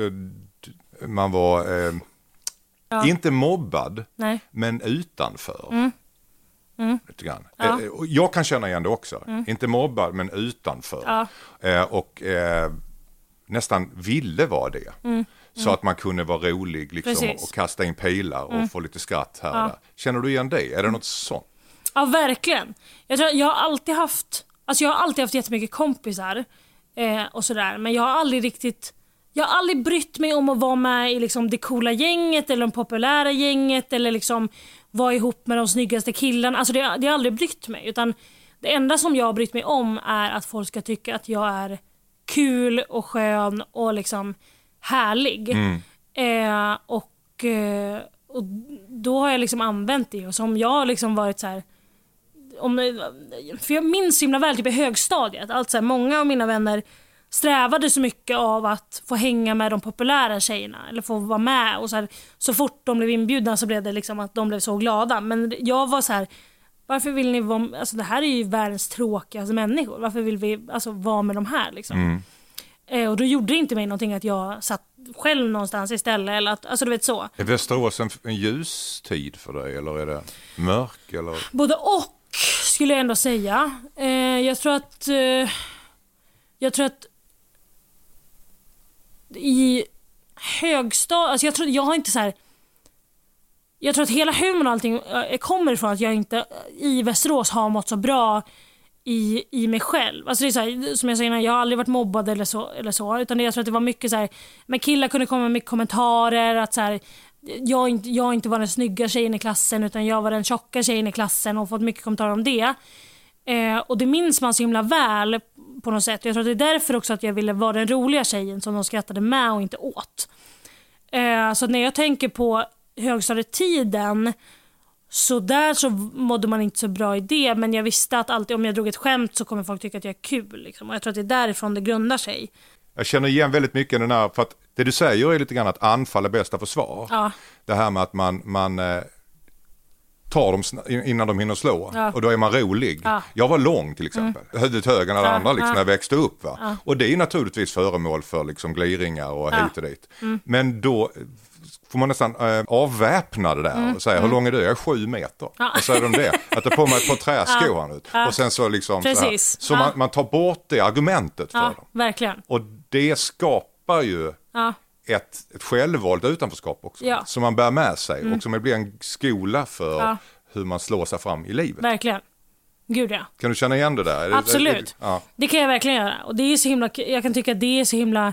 man var eh, ja. inte mobbad, nej. Men utanför. Mm. Mm. Lite grann. Ja. Eh, jag kan känna igen det också. Mm. Inte mobbad, men utanför. Ja. Eh, och eh, nästan ville vara det. Mm. Så mm. att man kunde vara rolig liksom, och kasta in pilar och mm. få lite skratt här och ja. där. Känner du igen det? Är det något sånt? Ja, verkligen. Jag tror jag har alltid haft... Alltså jag har alltid haft jättemycket kompisar eh, och sådär. Men jag har aldrig riktigt... Jag har aldrig brytt mig om att vara med i liksom det coola gänget eller de populära gänget eller liksom vara ihop med de snyggaste killarna. Alltså det, det har aldrig brytt mig. Utan det enda som jag har brytt mig om är att folk ska tycka att jag är kul och skön och liksom härlig. Mm. Eh, och, eh, och då har jag liksom använt det. Och som jag har liksom varit så här... Om, för jag minns himla väl typ i högstadiet. Alltså, många av mina vänner strävade så mycket av att få hänga med de populära tjejerna eller få vara med och så här, så fort de blev inbjudna så blev det liksom att de blev så glada. Men jag var så här, varför vill ni vara, alltså det här är ju världens tråkigaste människor. Varför vill vi alltså vara med de här liksom? Mm. Eh, och då gjorde det inte mig någonting att jag satt själv någonstans istället eller att, alltså du vet så. Är Västerås en, en ljus tid för dig eller är det mörk eller? Både och skulle jag ändå säga. Eh, jag tror att eh, jag tror att i högstad, alltså jag tror jag har inte så här. Jag tror att hela humorn och allting kommer ifrån att jag inte i Västerås har mått så bra i i mig själv. Alltså det är så här, som jag sa innan, jag har aldrig varit mobbad eller så eller så, utan jag tror att det var mycket så här, men killar kunde komma med mycket kommentarer att så här, jag inte jag inte var den snygga tjejen i klassen utan jag var den tjocka tjejen i klassen och fått mycket kommentarer om det. Eh, och det minns man så himla väl på något sätt. Jag tror att det är därför också att jag ville vara den roliga tjejen som de skrattade med och inte åt. Eh, så när jag tänker på högstadietiden så där så mådde man inte så bra i det, men jag visste att alltid om jag drog ett skämt så kommer folk tycka att jag är kul liksom. Och jag tror att det är därifrån det grundar sig. Jag känner igen väldigt mycket den här, för att det du säger är lite grann att anfall är bästa försvar. Ja. Det här med att man, man eh, tar dem sn- innan de hinner slå. Ja. Och då är man rolig. Ja. Jag var lång till exempel. Mm. Huvudet högre än alla ja. andra liksom, ja. när jag växte upp. Va? Ja. Och det är naturligtvis föremål för liksom, gliringar och ja. hit och dit. Mm. Men då får man nästan äh, avväpna det där mm. och säga, hur lång är du? Jag är sju meter. Ja. Och säger de det. Att ta på mig ett par träskor ja. ut. Ja. Och sen så liksom så, här. så ja. man, man tar bort det argumentet för ja, dem. Verkligen. Och det skapar ju ja. ett, ett självvåld utanförskap också. Ja. Som man bär med sig mm. och som blir en skola för ja. hur man slår sig fram i livet. Verkligen. Gud ja. Kan du känna igen det där? Absolut. Det, det, ja. det kan jag verkligen göra. Och det är så himla, jag kan tycka att det är så himla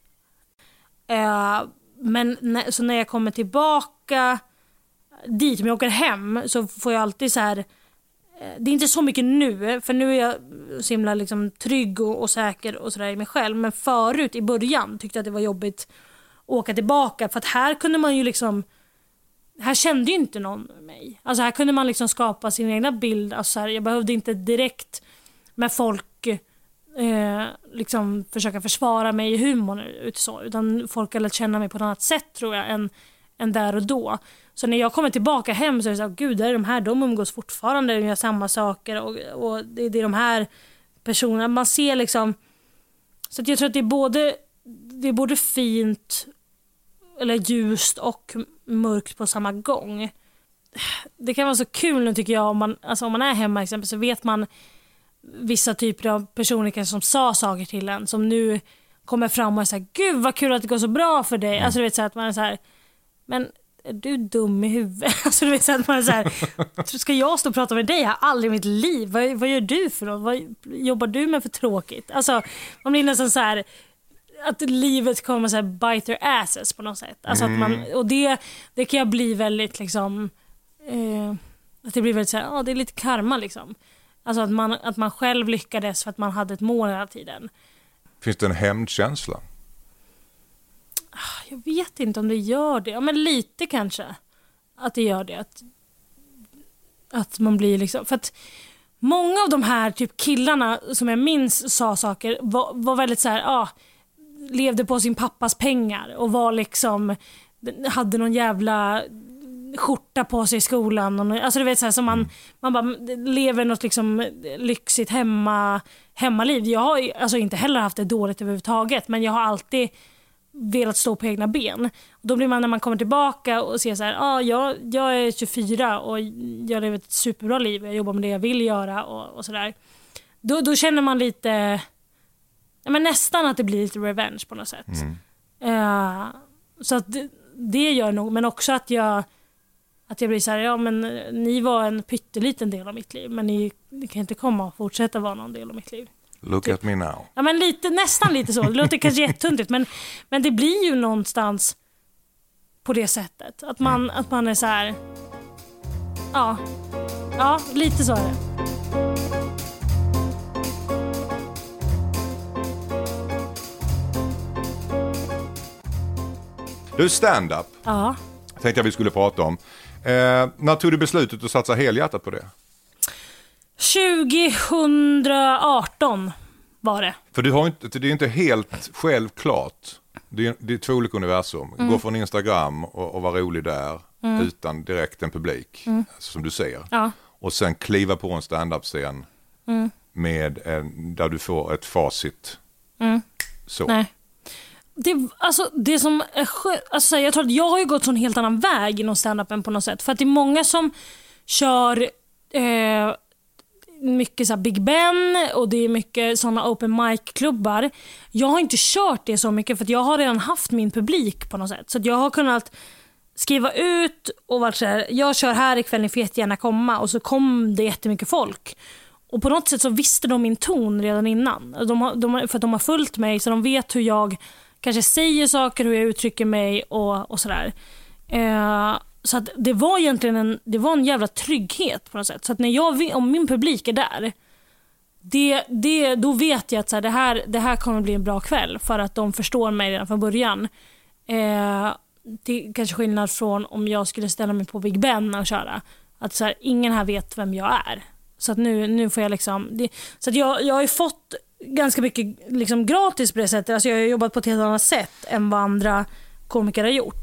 uh, men när, så när jag kommer tillbaka dit, om jag åker hem, så får jag alltid så här. Det är inte så mycket nu, för nu är jag så himla liksom trygg och, och säker och sådär i mig själv. Men förut i början tyckte jag att det var jobbigt att åka tillbaka. För att här kunde man ju liksom, här kände ju inte någon mig. Alltså här kunde man liksom skapa sin egna bild. Alltså här, jag behövde inte direkt med folk eh, liksom försöka försvara mig i humorn ut så. Utan folk har lärt känna mig på ett annat sätt tror jag än, än där och då. Så när jag kommer tillbaka hem så är det så här, gud, är de här, de umgås fortfarande, de gör samma saker och, och det, det är de här personerna. Man ser liksom, så att jag tror att det är både, det är både fint eller ljust och mörkt på samma gång. Det kan vara så kul nu tycker jag, om man, alltså om man är hemma exempel, så vet man vissa typer av personer kanske som sa saker till en, som nu kommer fram och är så här, gud vad kul att det går så bra för dig. Mm. Alltså du vet så att man är så här, men är du dum i huvudet? Alltså du vet så att man är så här, ska jag stå och prata med dig här aldrig i mitt liv? Vad, vad gör du för något? Vad jobbar du med för tråkigt? Alltså man blir nästan så här att livet kommer så här bite their asses på något sätt. Alltså mm. att man, och det, det kan jag bli väldigt liksom eh, att det blir väldigt så här, ja, det är lite karma liksom. Alltså att man, att man själv lyckades för att man hade ett mål hela tiden. Finns det en hämndkänsla? Jag vet inte om det gör det. Ja, men lite kanske. Att det gör det. Att, att man blir liksom... För att många av de här typ killarna som jag minns sa saker var, var väldigt så här, ah, levde på sin pappas pengar och var liksom, hade någon jävla skjorta på sig i skolan. Och, alltså du vet så här, som man, mm. man bara lever något liksom lyxigt hemma, hemmaliv. Jag har alltså inte heller haft det dåligt överhuvudtaget, men jag har alltid velat stå på egna ben. Och då blir man, när man kommer tillbaka och ser så här, ah, jag, jag är tjugofyra och jag lever ett superbra liv, jag jobbar med det jag vill göra och, och sådär. Då, då känner man lite, ja, men nästan att det blir lite revenge på något sätt. Mm. Uh, så att det, det gör nog, men också att jag att jag blir så här, ja men ni var en pytteliten del av mitt liv, men ni, ni kan inte komma och fortsätta vara någon del av mitt liv. Look typ. At me now. Ja, men lite, nästan lite så. Det låter kanske jättetuntigt, men, men det blir ju någonstans på det sättet. Att man, mm. att man är så här. Ja, ja, lite så är det. Du, stand-up. Ja. Tänkte jag vi skulle prata om. Eh, när tog du beslutet att satsa helhjärtat på det? tjugoarton var det. För du har inte, det är inte helt självklart. Det är, det är två olika universum. Mm. Gå från Instagram och, och vara rolig där mm. utan direkt en publik mm. som du ser. Ja. Och sen kliva på en stand-up-scen mm. med en, där du får ett facit. Mm. Så. Nej. Det, alltså, det som är skö- alltså, jag tror att jag har ju gått så en helt annan väg inom stand-upen på något sätt. För att det är många som kör eh, mycket så här Big Ben och det är mycket såna open mic-klubbar. Jag har inte kört det så mycket för att jag har redan haft min publik på något sätt. Så att jag har kunnat skriva ut och varit så här, jag kör här ikväll, ni får jättegärna komma. Och så kom det jättemycket folk. Och på något sätt så visste de min ton redan innan. De har, de, för att de har följt mig så de vet hur jag kanske säger saker, hur jag uttrycker mig och, och sådär. Eh, så att det var egentligen en, det var en jävla trygghet på något sätt. Så att när jag, om min publik är där, det, det, då vet jag att så här, det, här, det här kommer bli en bra kväll för att de förstår mig redan från början. Eh, det är kanske skillnad från om jag skulle ställa mig på Big Ben och köra. Att så här, ingen här vet vem jag är. Så att nu, nu får jag liksom... Det, så att jag, jag har ju fått ganska mycket liksom gratis på det sättet. Alltså jag har jobbat på ett helt annat sätt än vad andra komiker har gjort.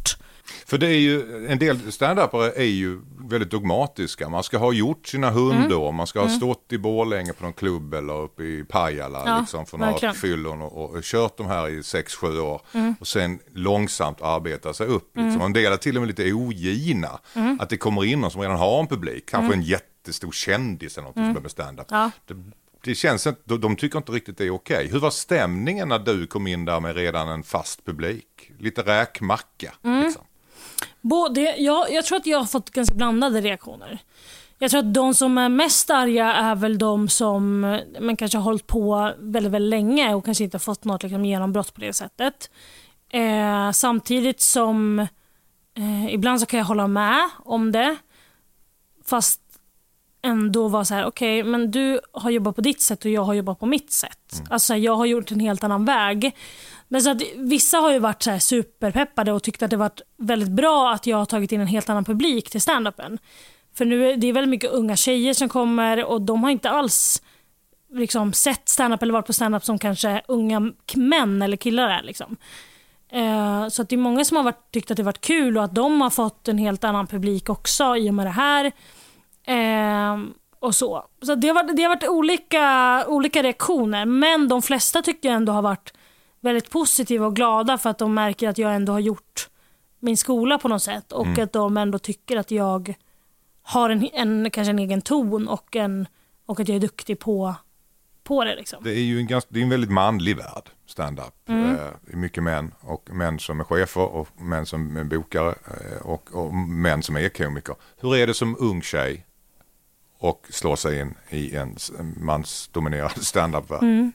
För det är ju, en del stand-upare är ju väldigt dogmatiska. Man ska ha gjort sina hundår, mm. man ska ha mm. stått i Borlänge på någon klubb eller uppe i Pajala ja, liksom, för några fyllon och, och, och kört de här i sex sju år mm. och sen långsamt arbeta sig upp. Liksom. Mm. En del är till och med lite ogina. Mm. Att det kommer in någon som redan har en publik, kanske mm. en jättestor kändis eller något mm. som är stand-up. Ja. Det, det känns inte, de, de tycker inte riktigt det är okej. Hur var stämningen när du kom in där med redan en fast publik? Lite räkmacka mm. liksom. Både, jag, jag tror att jag har fått ganska blandade reaktioner. Jag tror att de som är mest arga är väl de som man kanske har hållit på väldigt, väldigt länge och kanske inte har fått något liksom, genombrott på det sättet. Eh, samtidigt som eh, ibland så kan jag hålla med om det. Fast ändå vara så här, okej, okay, men du har jobbat på ditt sätt och jag har jobbat på mitt sätt. Mm. Alltså jag har gjort en helt annan väg. Men så att vissa har ju varit så här superpeppade och tyckt att det varit väldigt bra att jag har tagit in en helt annan publik till stand-upen. För nu är det väldigt mycket unga tjejer som kommer och de har inte alls liksom sett stand-up eller varit på stand-up som kanske unga män eller killar är liksom. Eh, så att det är många som har varit, tyckt att det varit kul och att de har fått en helt annan publik också i och med det här. Eh, och så. Så det har varit, det har varit olika, olika reaktioner, men de flesta tycker jag ändå har varit väldigt positiva och glada för att de märker att jag ändå har gjort min skola på något sätt och mm. att de ändå tycker att jag har en, en, kanske en egen ton och, en, och att jag är duktig på, på det. Liksom. Det är ju en, ganska, det är en väldigt manlig värld, stand-up. Mm. Det är mycket män och män som är chefer och män som är bokare och, och män som är komiker. Hur är det som ung tjej och slå sig in i en mansdominerad stand-up-värld? Mm.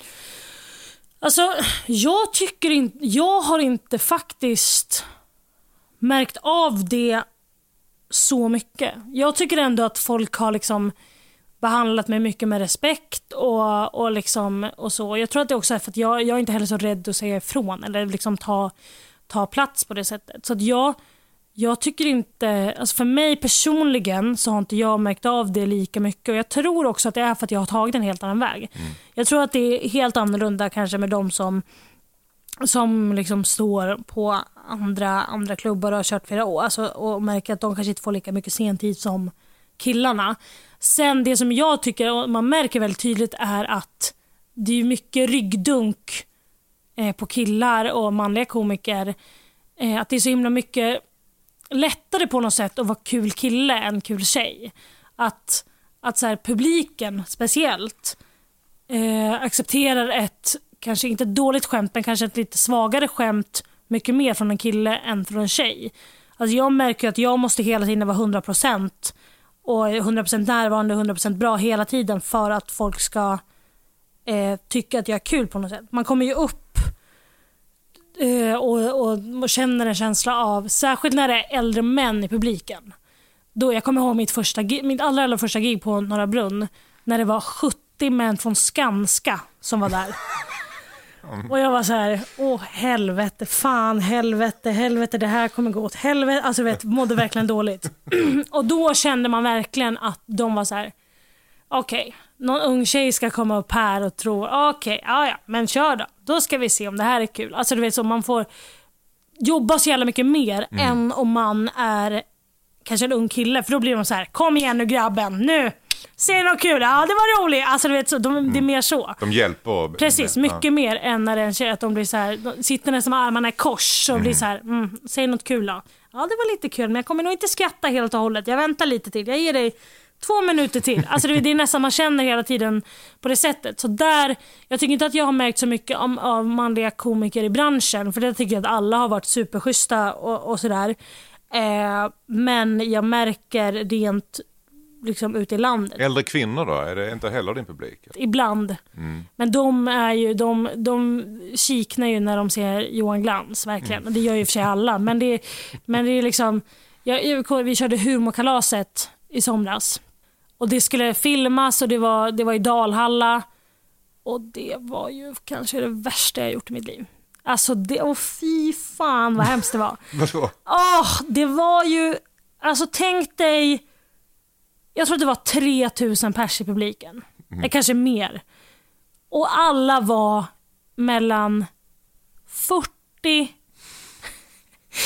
Alltså, jag tycker inte, jag har inte faktiskt märkt av det så mycket. Jag tycker ändå att folk har liksom behandlat mig mycket med respekt och, och, liksom, och så. Jag tror att det också är för att jag, jag är inte heller så rädd att säga ifrån eller liksom ta, ta plats på det sättet. Så att jag, jag tycker inte, alltså för mig personligen så har inte jag märkt av det lika mycket och jag tror också att det är för att jag har tagit en helt annan väg. Mm. Jag tror att det är helt annorlunda kanske med de som som liksom står på andra, andra klubbar och har kört flera år alltså, och märker att de kanske inte får lika mycket sentid som killarna. Sen det som jag tycker och man märker väldigt tydligt är att det är mycket ryggdunk eh, på killar och manliga komiker. Eh, att det är så himla mycket lättare på något sätt att vara kul kille än kul tjej. Att, att så här, publiken speciellt eh, accepterar ett kanske inte ett dåligt skämt men kanske ett lite svagare skämt mycket mer från en kille än från en tjej. Alltså jag märker att jag måste hela tiden vara hundra procent och hundra procent närvarande, hundra procent bra hela tiden för att folk ska eh, tycka att jag är kul på något sätt. Man kommer ju upp eh, och, och, och känner en känsla av, särskilt när det är äldre män i publiken. Då jag kommer ihåg mitt, första, mitt allra, allra första gig på Norra Brunn när det var sjuttio män från Skanska som var där. Och jag var så här, åh helvete, fan, helvete, helvete, det här kommer gå åt helvete. Alltså vet, mådde verkligen dåligt. Och då kände man verkligen att de var så här, okej, okay, någon ung tjej ska komma upp här och tro, okej, okay, ja ja, men kör då. Då ska vi se om det här är kul. Alltså du vet så, man får jobba så jävla mycket mer mm. än om man är kanske en ung kille. För då blir de så här, kom igen nu grabben, nu. Ser något kul? Ja, det var roligt. Alltså du vet så, de, mm. det är mer så. De hjälper. Precis, mycket ja. mer än när det är en tjej att de blir så här, de sitter nästan med armarna i kors och mm. blir så här, mm, säg något kul då. Ja, det var lite kul, men jag kommer nog inte skratta helt och hållet. Jag väntar lite till. Jag ger dig två minuter till. Alltså det, det är nästan man känner hela tiden på det sättet. Så där, jag tycker inte att jag har märkt så mycket om, av manliga komiker i branschen, för det tycker jag att alla har varit superschyssta och, och sådär. Eh, men jag märker rent liksom ute i landet. Äldre kvinnor då? Är det inte heller din publik? Ibland. Mm. Men de är ju de, de kiknar ju när de ser Johan Glans verkligen. Mm. Det gör ju för sig alla, men det men det är liksom jag, vi körde humorkalaset i somras. Och det skulle filmas och det var det var i Dalhalla och det var ju kanske det värsta jag gjort i mitt liv. Alltså det och fy fan vad hemskt det var. Vadå? Åh, det var ju alltså tänk dig. Jag tror att det var tre tusen pers i publiken. Mm. Kanske mer. Och alla var mellan fyrtio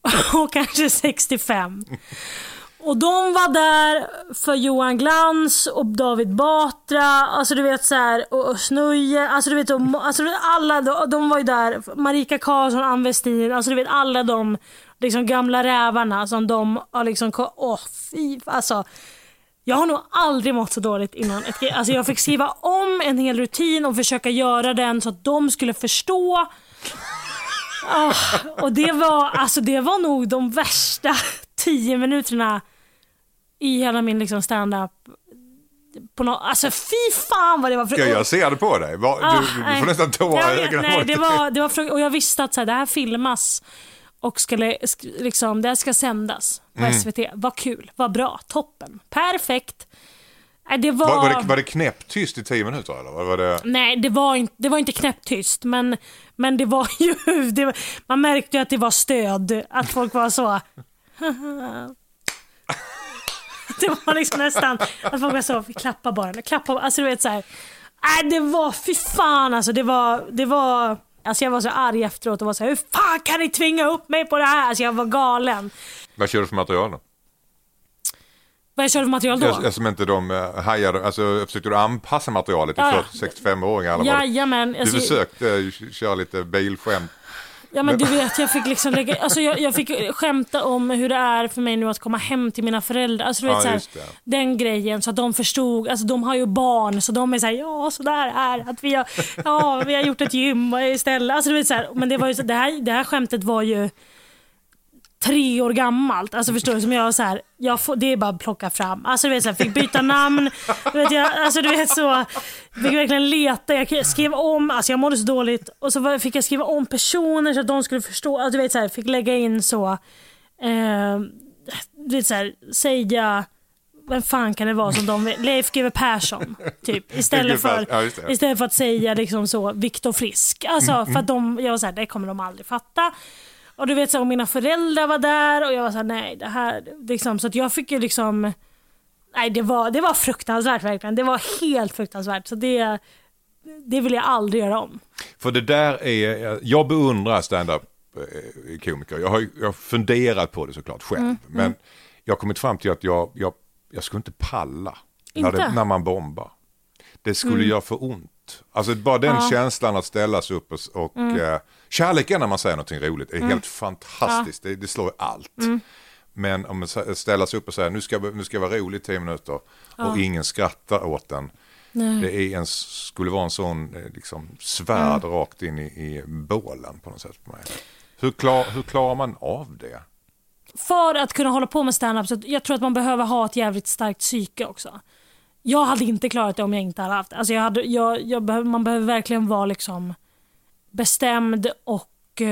och kanske sextiofem. Och de var där för Johan Glans och David Batra, alltså du vet så här, och Snöje, alltså du vet, de, alltså alla de, de var ju där, Marika Karlsson, Ann Westin, alltså du vet alla de liksom gamla rävarna som de har liksom, åh fy, alltså jag har nog aldrig mått så dåligt innan ett, alltså jag fick skriva om en hel rutin och försöka göra den så att de skulle förstå. Oh, och det var, alltså det var nog de värsta tio minuterna i hela min liksom stand-up på no- alltså fy fan vad det var för- Ska jag se det på dig? Var, ah, du, du får nästan tåra i ögonen. Nej, det var, det var fr- och jag visste att så här, det här filmas och skulle, liksom, det här ska sändas på mm. S V T. Vad kul, vad bra, toppen, perfekt. Det var... Var, var, det, var det knäpptyst i tio minuter eller? Var det... Nej, det var inte, det var inte knäpptyst, men, men det var ju det var, man märkte ju att det var stöd, att folk var så. Det var liksom nästan att folk var så, klappa bara, klappa, alltså du vet så här. Nej, det var fy fan alltså, det var det var alltså jag var så arg efteråt och var så här, hur fan kan ni tvinga upp mig på det här? Alltså jag var galen. Vad kör du för material då? Vad jag körde för material då? Jag, jag som inte de uh, hajade, alltså försökte du anpassa materialet till ja, fyrtio-sextiofem-åringar eller vad? Jajamän. Du försökte uh, köra lite bilskämt. Ja men du vet, jag fick liksom lägga, alltså jag, jag fick skämta om hur det är för mig nu att komma hem till mina föräldrar. Alltså du vet ja, så här, den grejen så att de förstod, alltså de har ju barn så de är så här, ja så där är att vi har, ja vi har gjort ett gym istället. Alltså du vet så här, men det var ju så, det här, det här skämtet var ju tre år gammalt. Alltså förstår du, som jag så här, jag får, det är bara att plocka fram. Alltså du vet så här, fick byta namn. Du vet jag, alltså du vet så fick verkligen leta. Jag skrev om, alltså jag mådde så dåligt och så fick jag skriva om personer så att de skulle förstå. Alltså du vet så här, fick lägga in så eh, du vet så här, säga vem fan kan det vara som de Leif G W Persson typ istället för ja, istället för att säga liksom så Viktor Frisk. Alltså mm, för att de jag var så här, det kommer de aldrig fatta. Och du vet så, och mina föräldrar var där och jag var så här, nej det här liksom, så att jag fick ju liksom nej det var det var fruktansvärt verkligen. Det var helt fruktansvärt så det det vill jag aldrig göra om. För det där är jag beundrar stand-up komiker. Jag har jag har funderat på det såklart själv, mm, men mm. jag har kommit fram till att jag jag jag skulle inte palla inte? När, det, när man bombar. Det skulle mm. göra för ont. Alltså bara den ja. känslan att ställas upp och, och mm. uh, kärleken när man säger någonting roligt är mm. helt fantastiskt. Ja. Det, det slår allt. Mm. Men om man ställas upp och säger nu ska, nu ska jag vara rolig i tio minuter ja. och ingen skrattar åt den. Nej. Det är en, skulle vara en sån liksom, svärd mm. rakt in i, i bålen på något sätt. På mig. Hur, klar, hur klarar man av det? För att kunna hålla på med stand-up så jag tror att man behöver ha ett jävligt starkt psyke också. Jag hade inte klarat det om jag inte hade haft det. Alltså jag hade, jag, jag behöver, man behöver verkligen vara liksom bestämd och,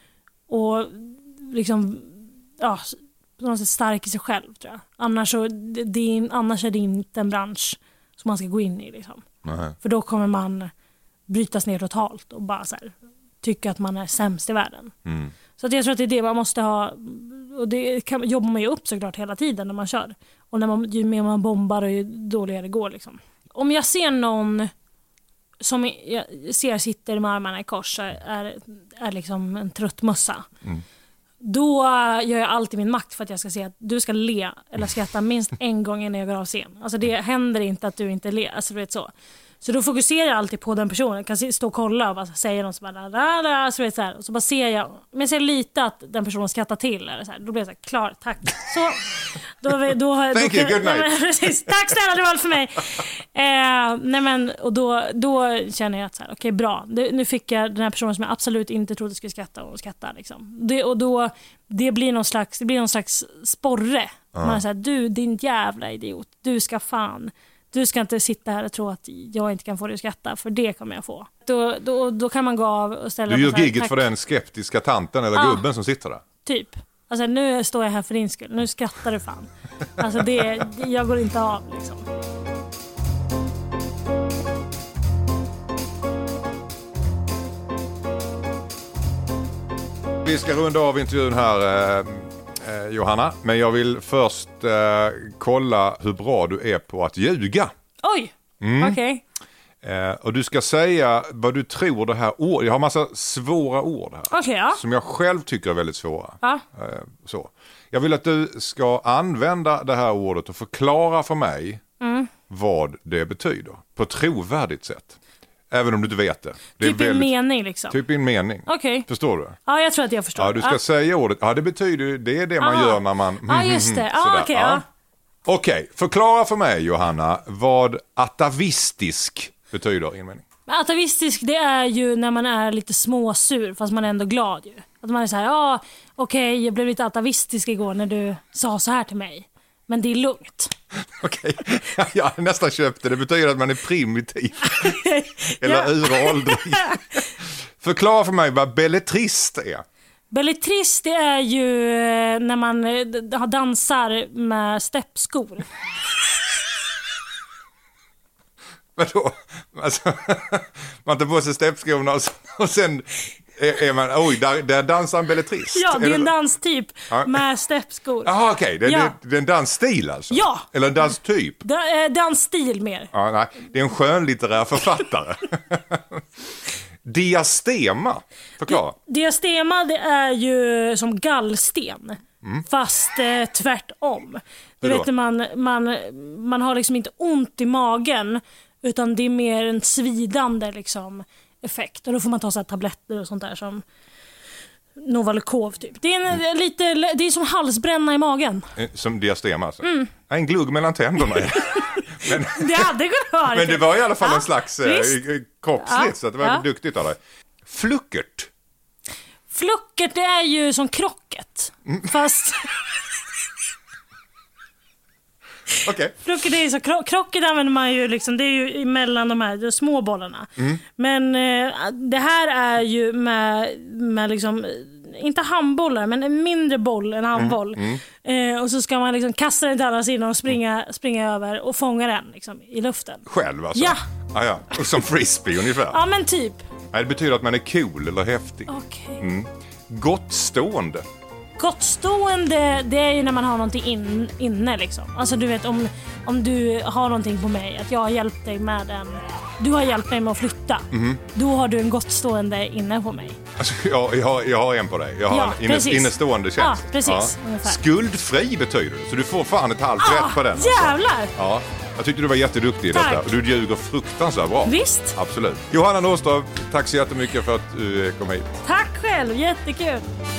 och liksom, ja, på något sätt stark i sig själv tror jag. Annars, så, det, det, annars är det inte en bransch som man ska gå in i. Liksom. För då kommer man brytas ner totalt och bara så här, tycka att man är sämst i världen. Mm. Så att jag tror att det är det man måste ha, och det kan, jobbar man ju upp såklart hela tiden när man kör. Och när man, ju mer man bombar och ju dåligare det går. Liksom. Om jag ser någon som jag ser sitter med armarna i kors är, är liksom en trött mössa. Mm. Då gör jag alltid min makt för att jag ska se att du ska le eller skratta minst en gång innan jag går av scen. Alltså det händer inte att du inte ler. Alltså vet så. Så då fokuserar jag alltid på den personen. Jag kan stå och kolla och bara säga något som bara där, där, så vet så här. Och så bara ser jag, men jag ser lite att den personen skrattar till eller så här. Då blir jag så här, klar, tack. Så då då, då Thank då, you, good night. Nej, precis. Tack snälla, det var allt för mig. Eh, nej men och då då känner jag att så här, okej okay, bra. Det, nu fick jag den här personen som jag absolut inte trodde skulle skratta och skratta liksom. Det, och då det blir någon slags det blir någon slags sporre. Uh-huh. Man är så här, du din jävla idiot. Du ska fan Du ska inte sitta här och tro att jag inte kan få dig att skratta, för det kommer jag få. Då, då, då kan man gå av och ställa... Du gör gigget för den skeptiska tanten eller ja, gubben som sitter där? Typ. Alltså nu står jag här för din skull. Nu skrattar du fan. Alltså det, jag går inte av liksom. Vi ska runda av intervjun här... Eh... Eh, Johanna, men jag vill först eh, kolla hur bra du är på att ljuga. Oj, mm. okej. Eh, och du ska säga vad du tror det här ordet. Jag har massa svåra ord här. Okay, ja. Som jag själv tycker är väldigt svåra. Ja. Eh, så. Jag vill att du ska använda det här ordet och förklara för mig mm. vad det betyder. På ett trovärdigt sätt. Även om du inte vet det. det typ i en mening liksom. Typ i en mening. Okay. Förstår du? Ja, jag tror att jag förstår. Ja, du ska ja. säga ordet. Ja, det betyder det är det man Aha. gör när man... Ja, just det. Ah, Okej, okay, ja. Okej, okay, förklara för mig, Johanna, vad atavistisk betyder i en mening. Atavistisk, det är ju när man är lite småsur fast man är ändå glad ju. Att man är så här, ja, okej, okay, jag blev lite atavistisk igår när du sa så här till mig. Men det är lugnt. Okej, okay. Jag har nästan köpt det. Det betyder att man är primitiv. Eller uråldrig. Förklara för mig vad belletrist är. Belletrist, det är ju när man dansar med steppskor. Vadå? Alltså, man tar på sig steppskorna och, och sen är, är man, oj, där, där dansar en belletrist. Ja, det är en danstyp ja. med steppskor. Jaha, okej, okay. det, ja. det, det är en dansstil alltså? Ja. Eller en danstyp? Da, eh, dansstil mer. Ja, nej, det är en skönlitterär författare. Diastema, förklara. Di- diastema, det är ju som gallsten. Mm. Fast eh, tvärtom. Du vet, man, man, man har liksom inte ont i magen, utan det är mer en svidande liksom, effekt. Och då får man ta så här tabletter och sånt där som Novalucov typ. Det är, en, mm. lite, det är som halsbränna i magen. Som diastema alltså? Mm. En glugg mellan tänderna. men, det hade kunnat vara. Men det var i alla fall ja, en slags eh, kroppsligt, ja, så det var ja. duktigt av dig. Fluckert. Fluckert, det är ju som krocket. Mm. Fast... Okay. Fluckert är ju så, kro- krocket använder man ju liksom, det är ju mellan de här de små bollarna. Mm. Men eh, det här är ju med, med liksom, inte handbollar, men en mindre boll, en handboll. Mm. Mm. Eh, och så ska man liksom kasta den till andra sidan och springa, mm. springa över och fånga den liksom, i luften. Själv alltså? Ja. Ah, ja. Och som frisbee ungefär? Ja, men typ. Det betyder att man är cool eller häftig. Okay. Mm. Gottstående. Gottstående, det är ju när man har någonting in, inne liksom. Alltså du vet, om, om du har någonting på mig, att jag har hjälpt dig med en... Du har hjälpt mig med att flytta. Mm. Då har du en gottstående inne på mig. Alltså, jag, jag, har, jag har en på dig. Jag har ja, en inne, innestående tjänst. Ja, precis. Ja. Skuldfri betyder det. Så du får fan ett halvt ah, rätt på den. Jävlar! Alltså. Ja. Jag tyckte du var jätteduktig i detta. Du ljuger fruktansvärt bra. Visst. Absolut. Johanna Norström, tack så jättemycket för att du kom hit. Tack själv, jättekul.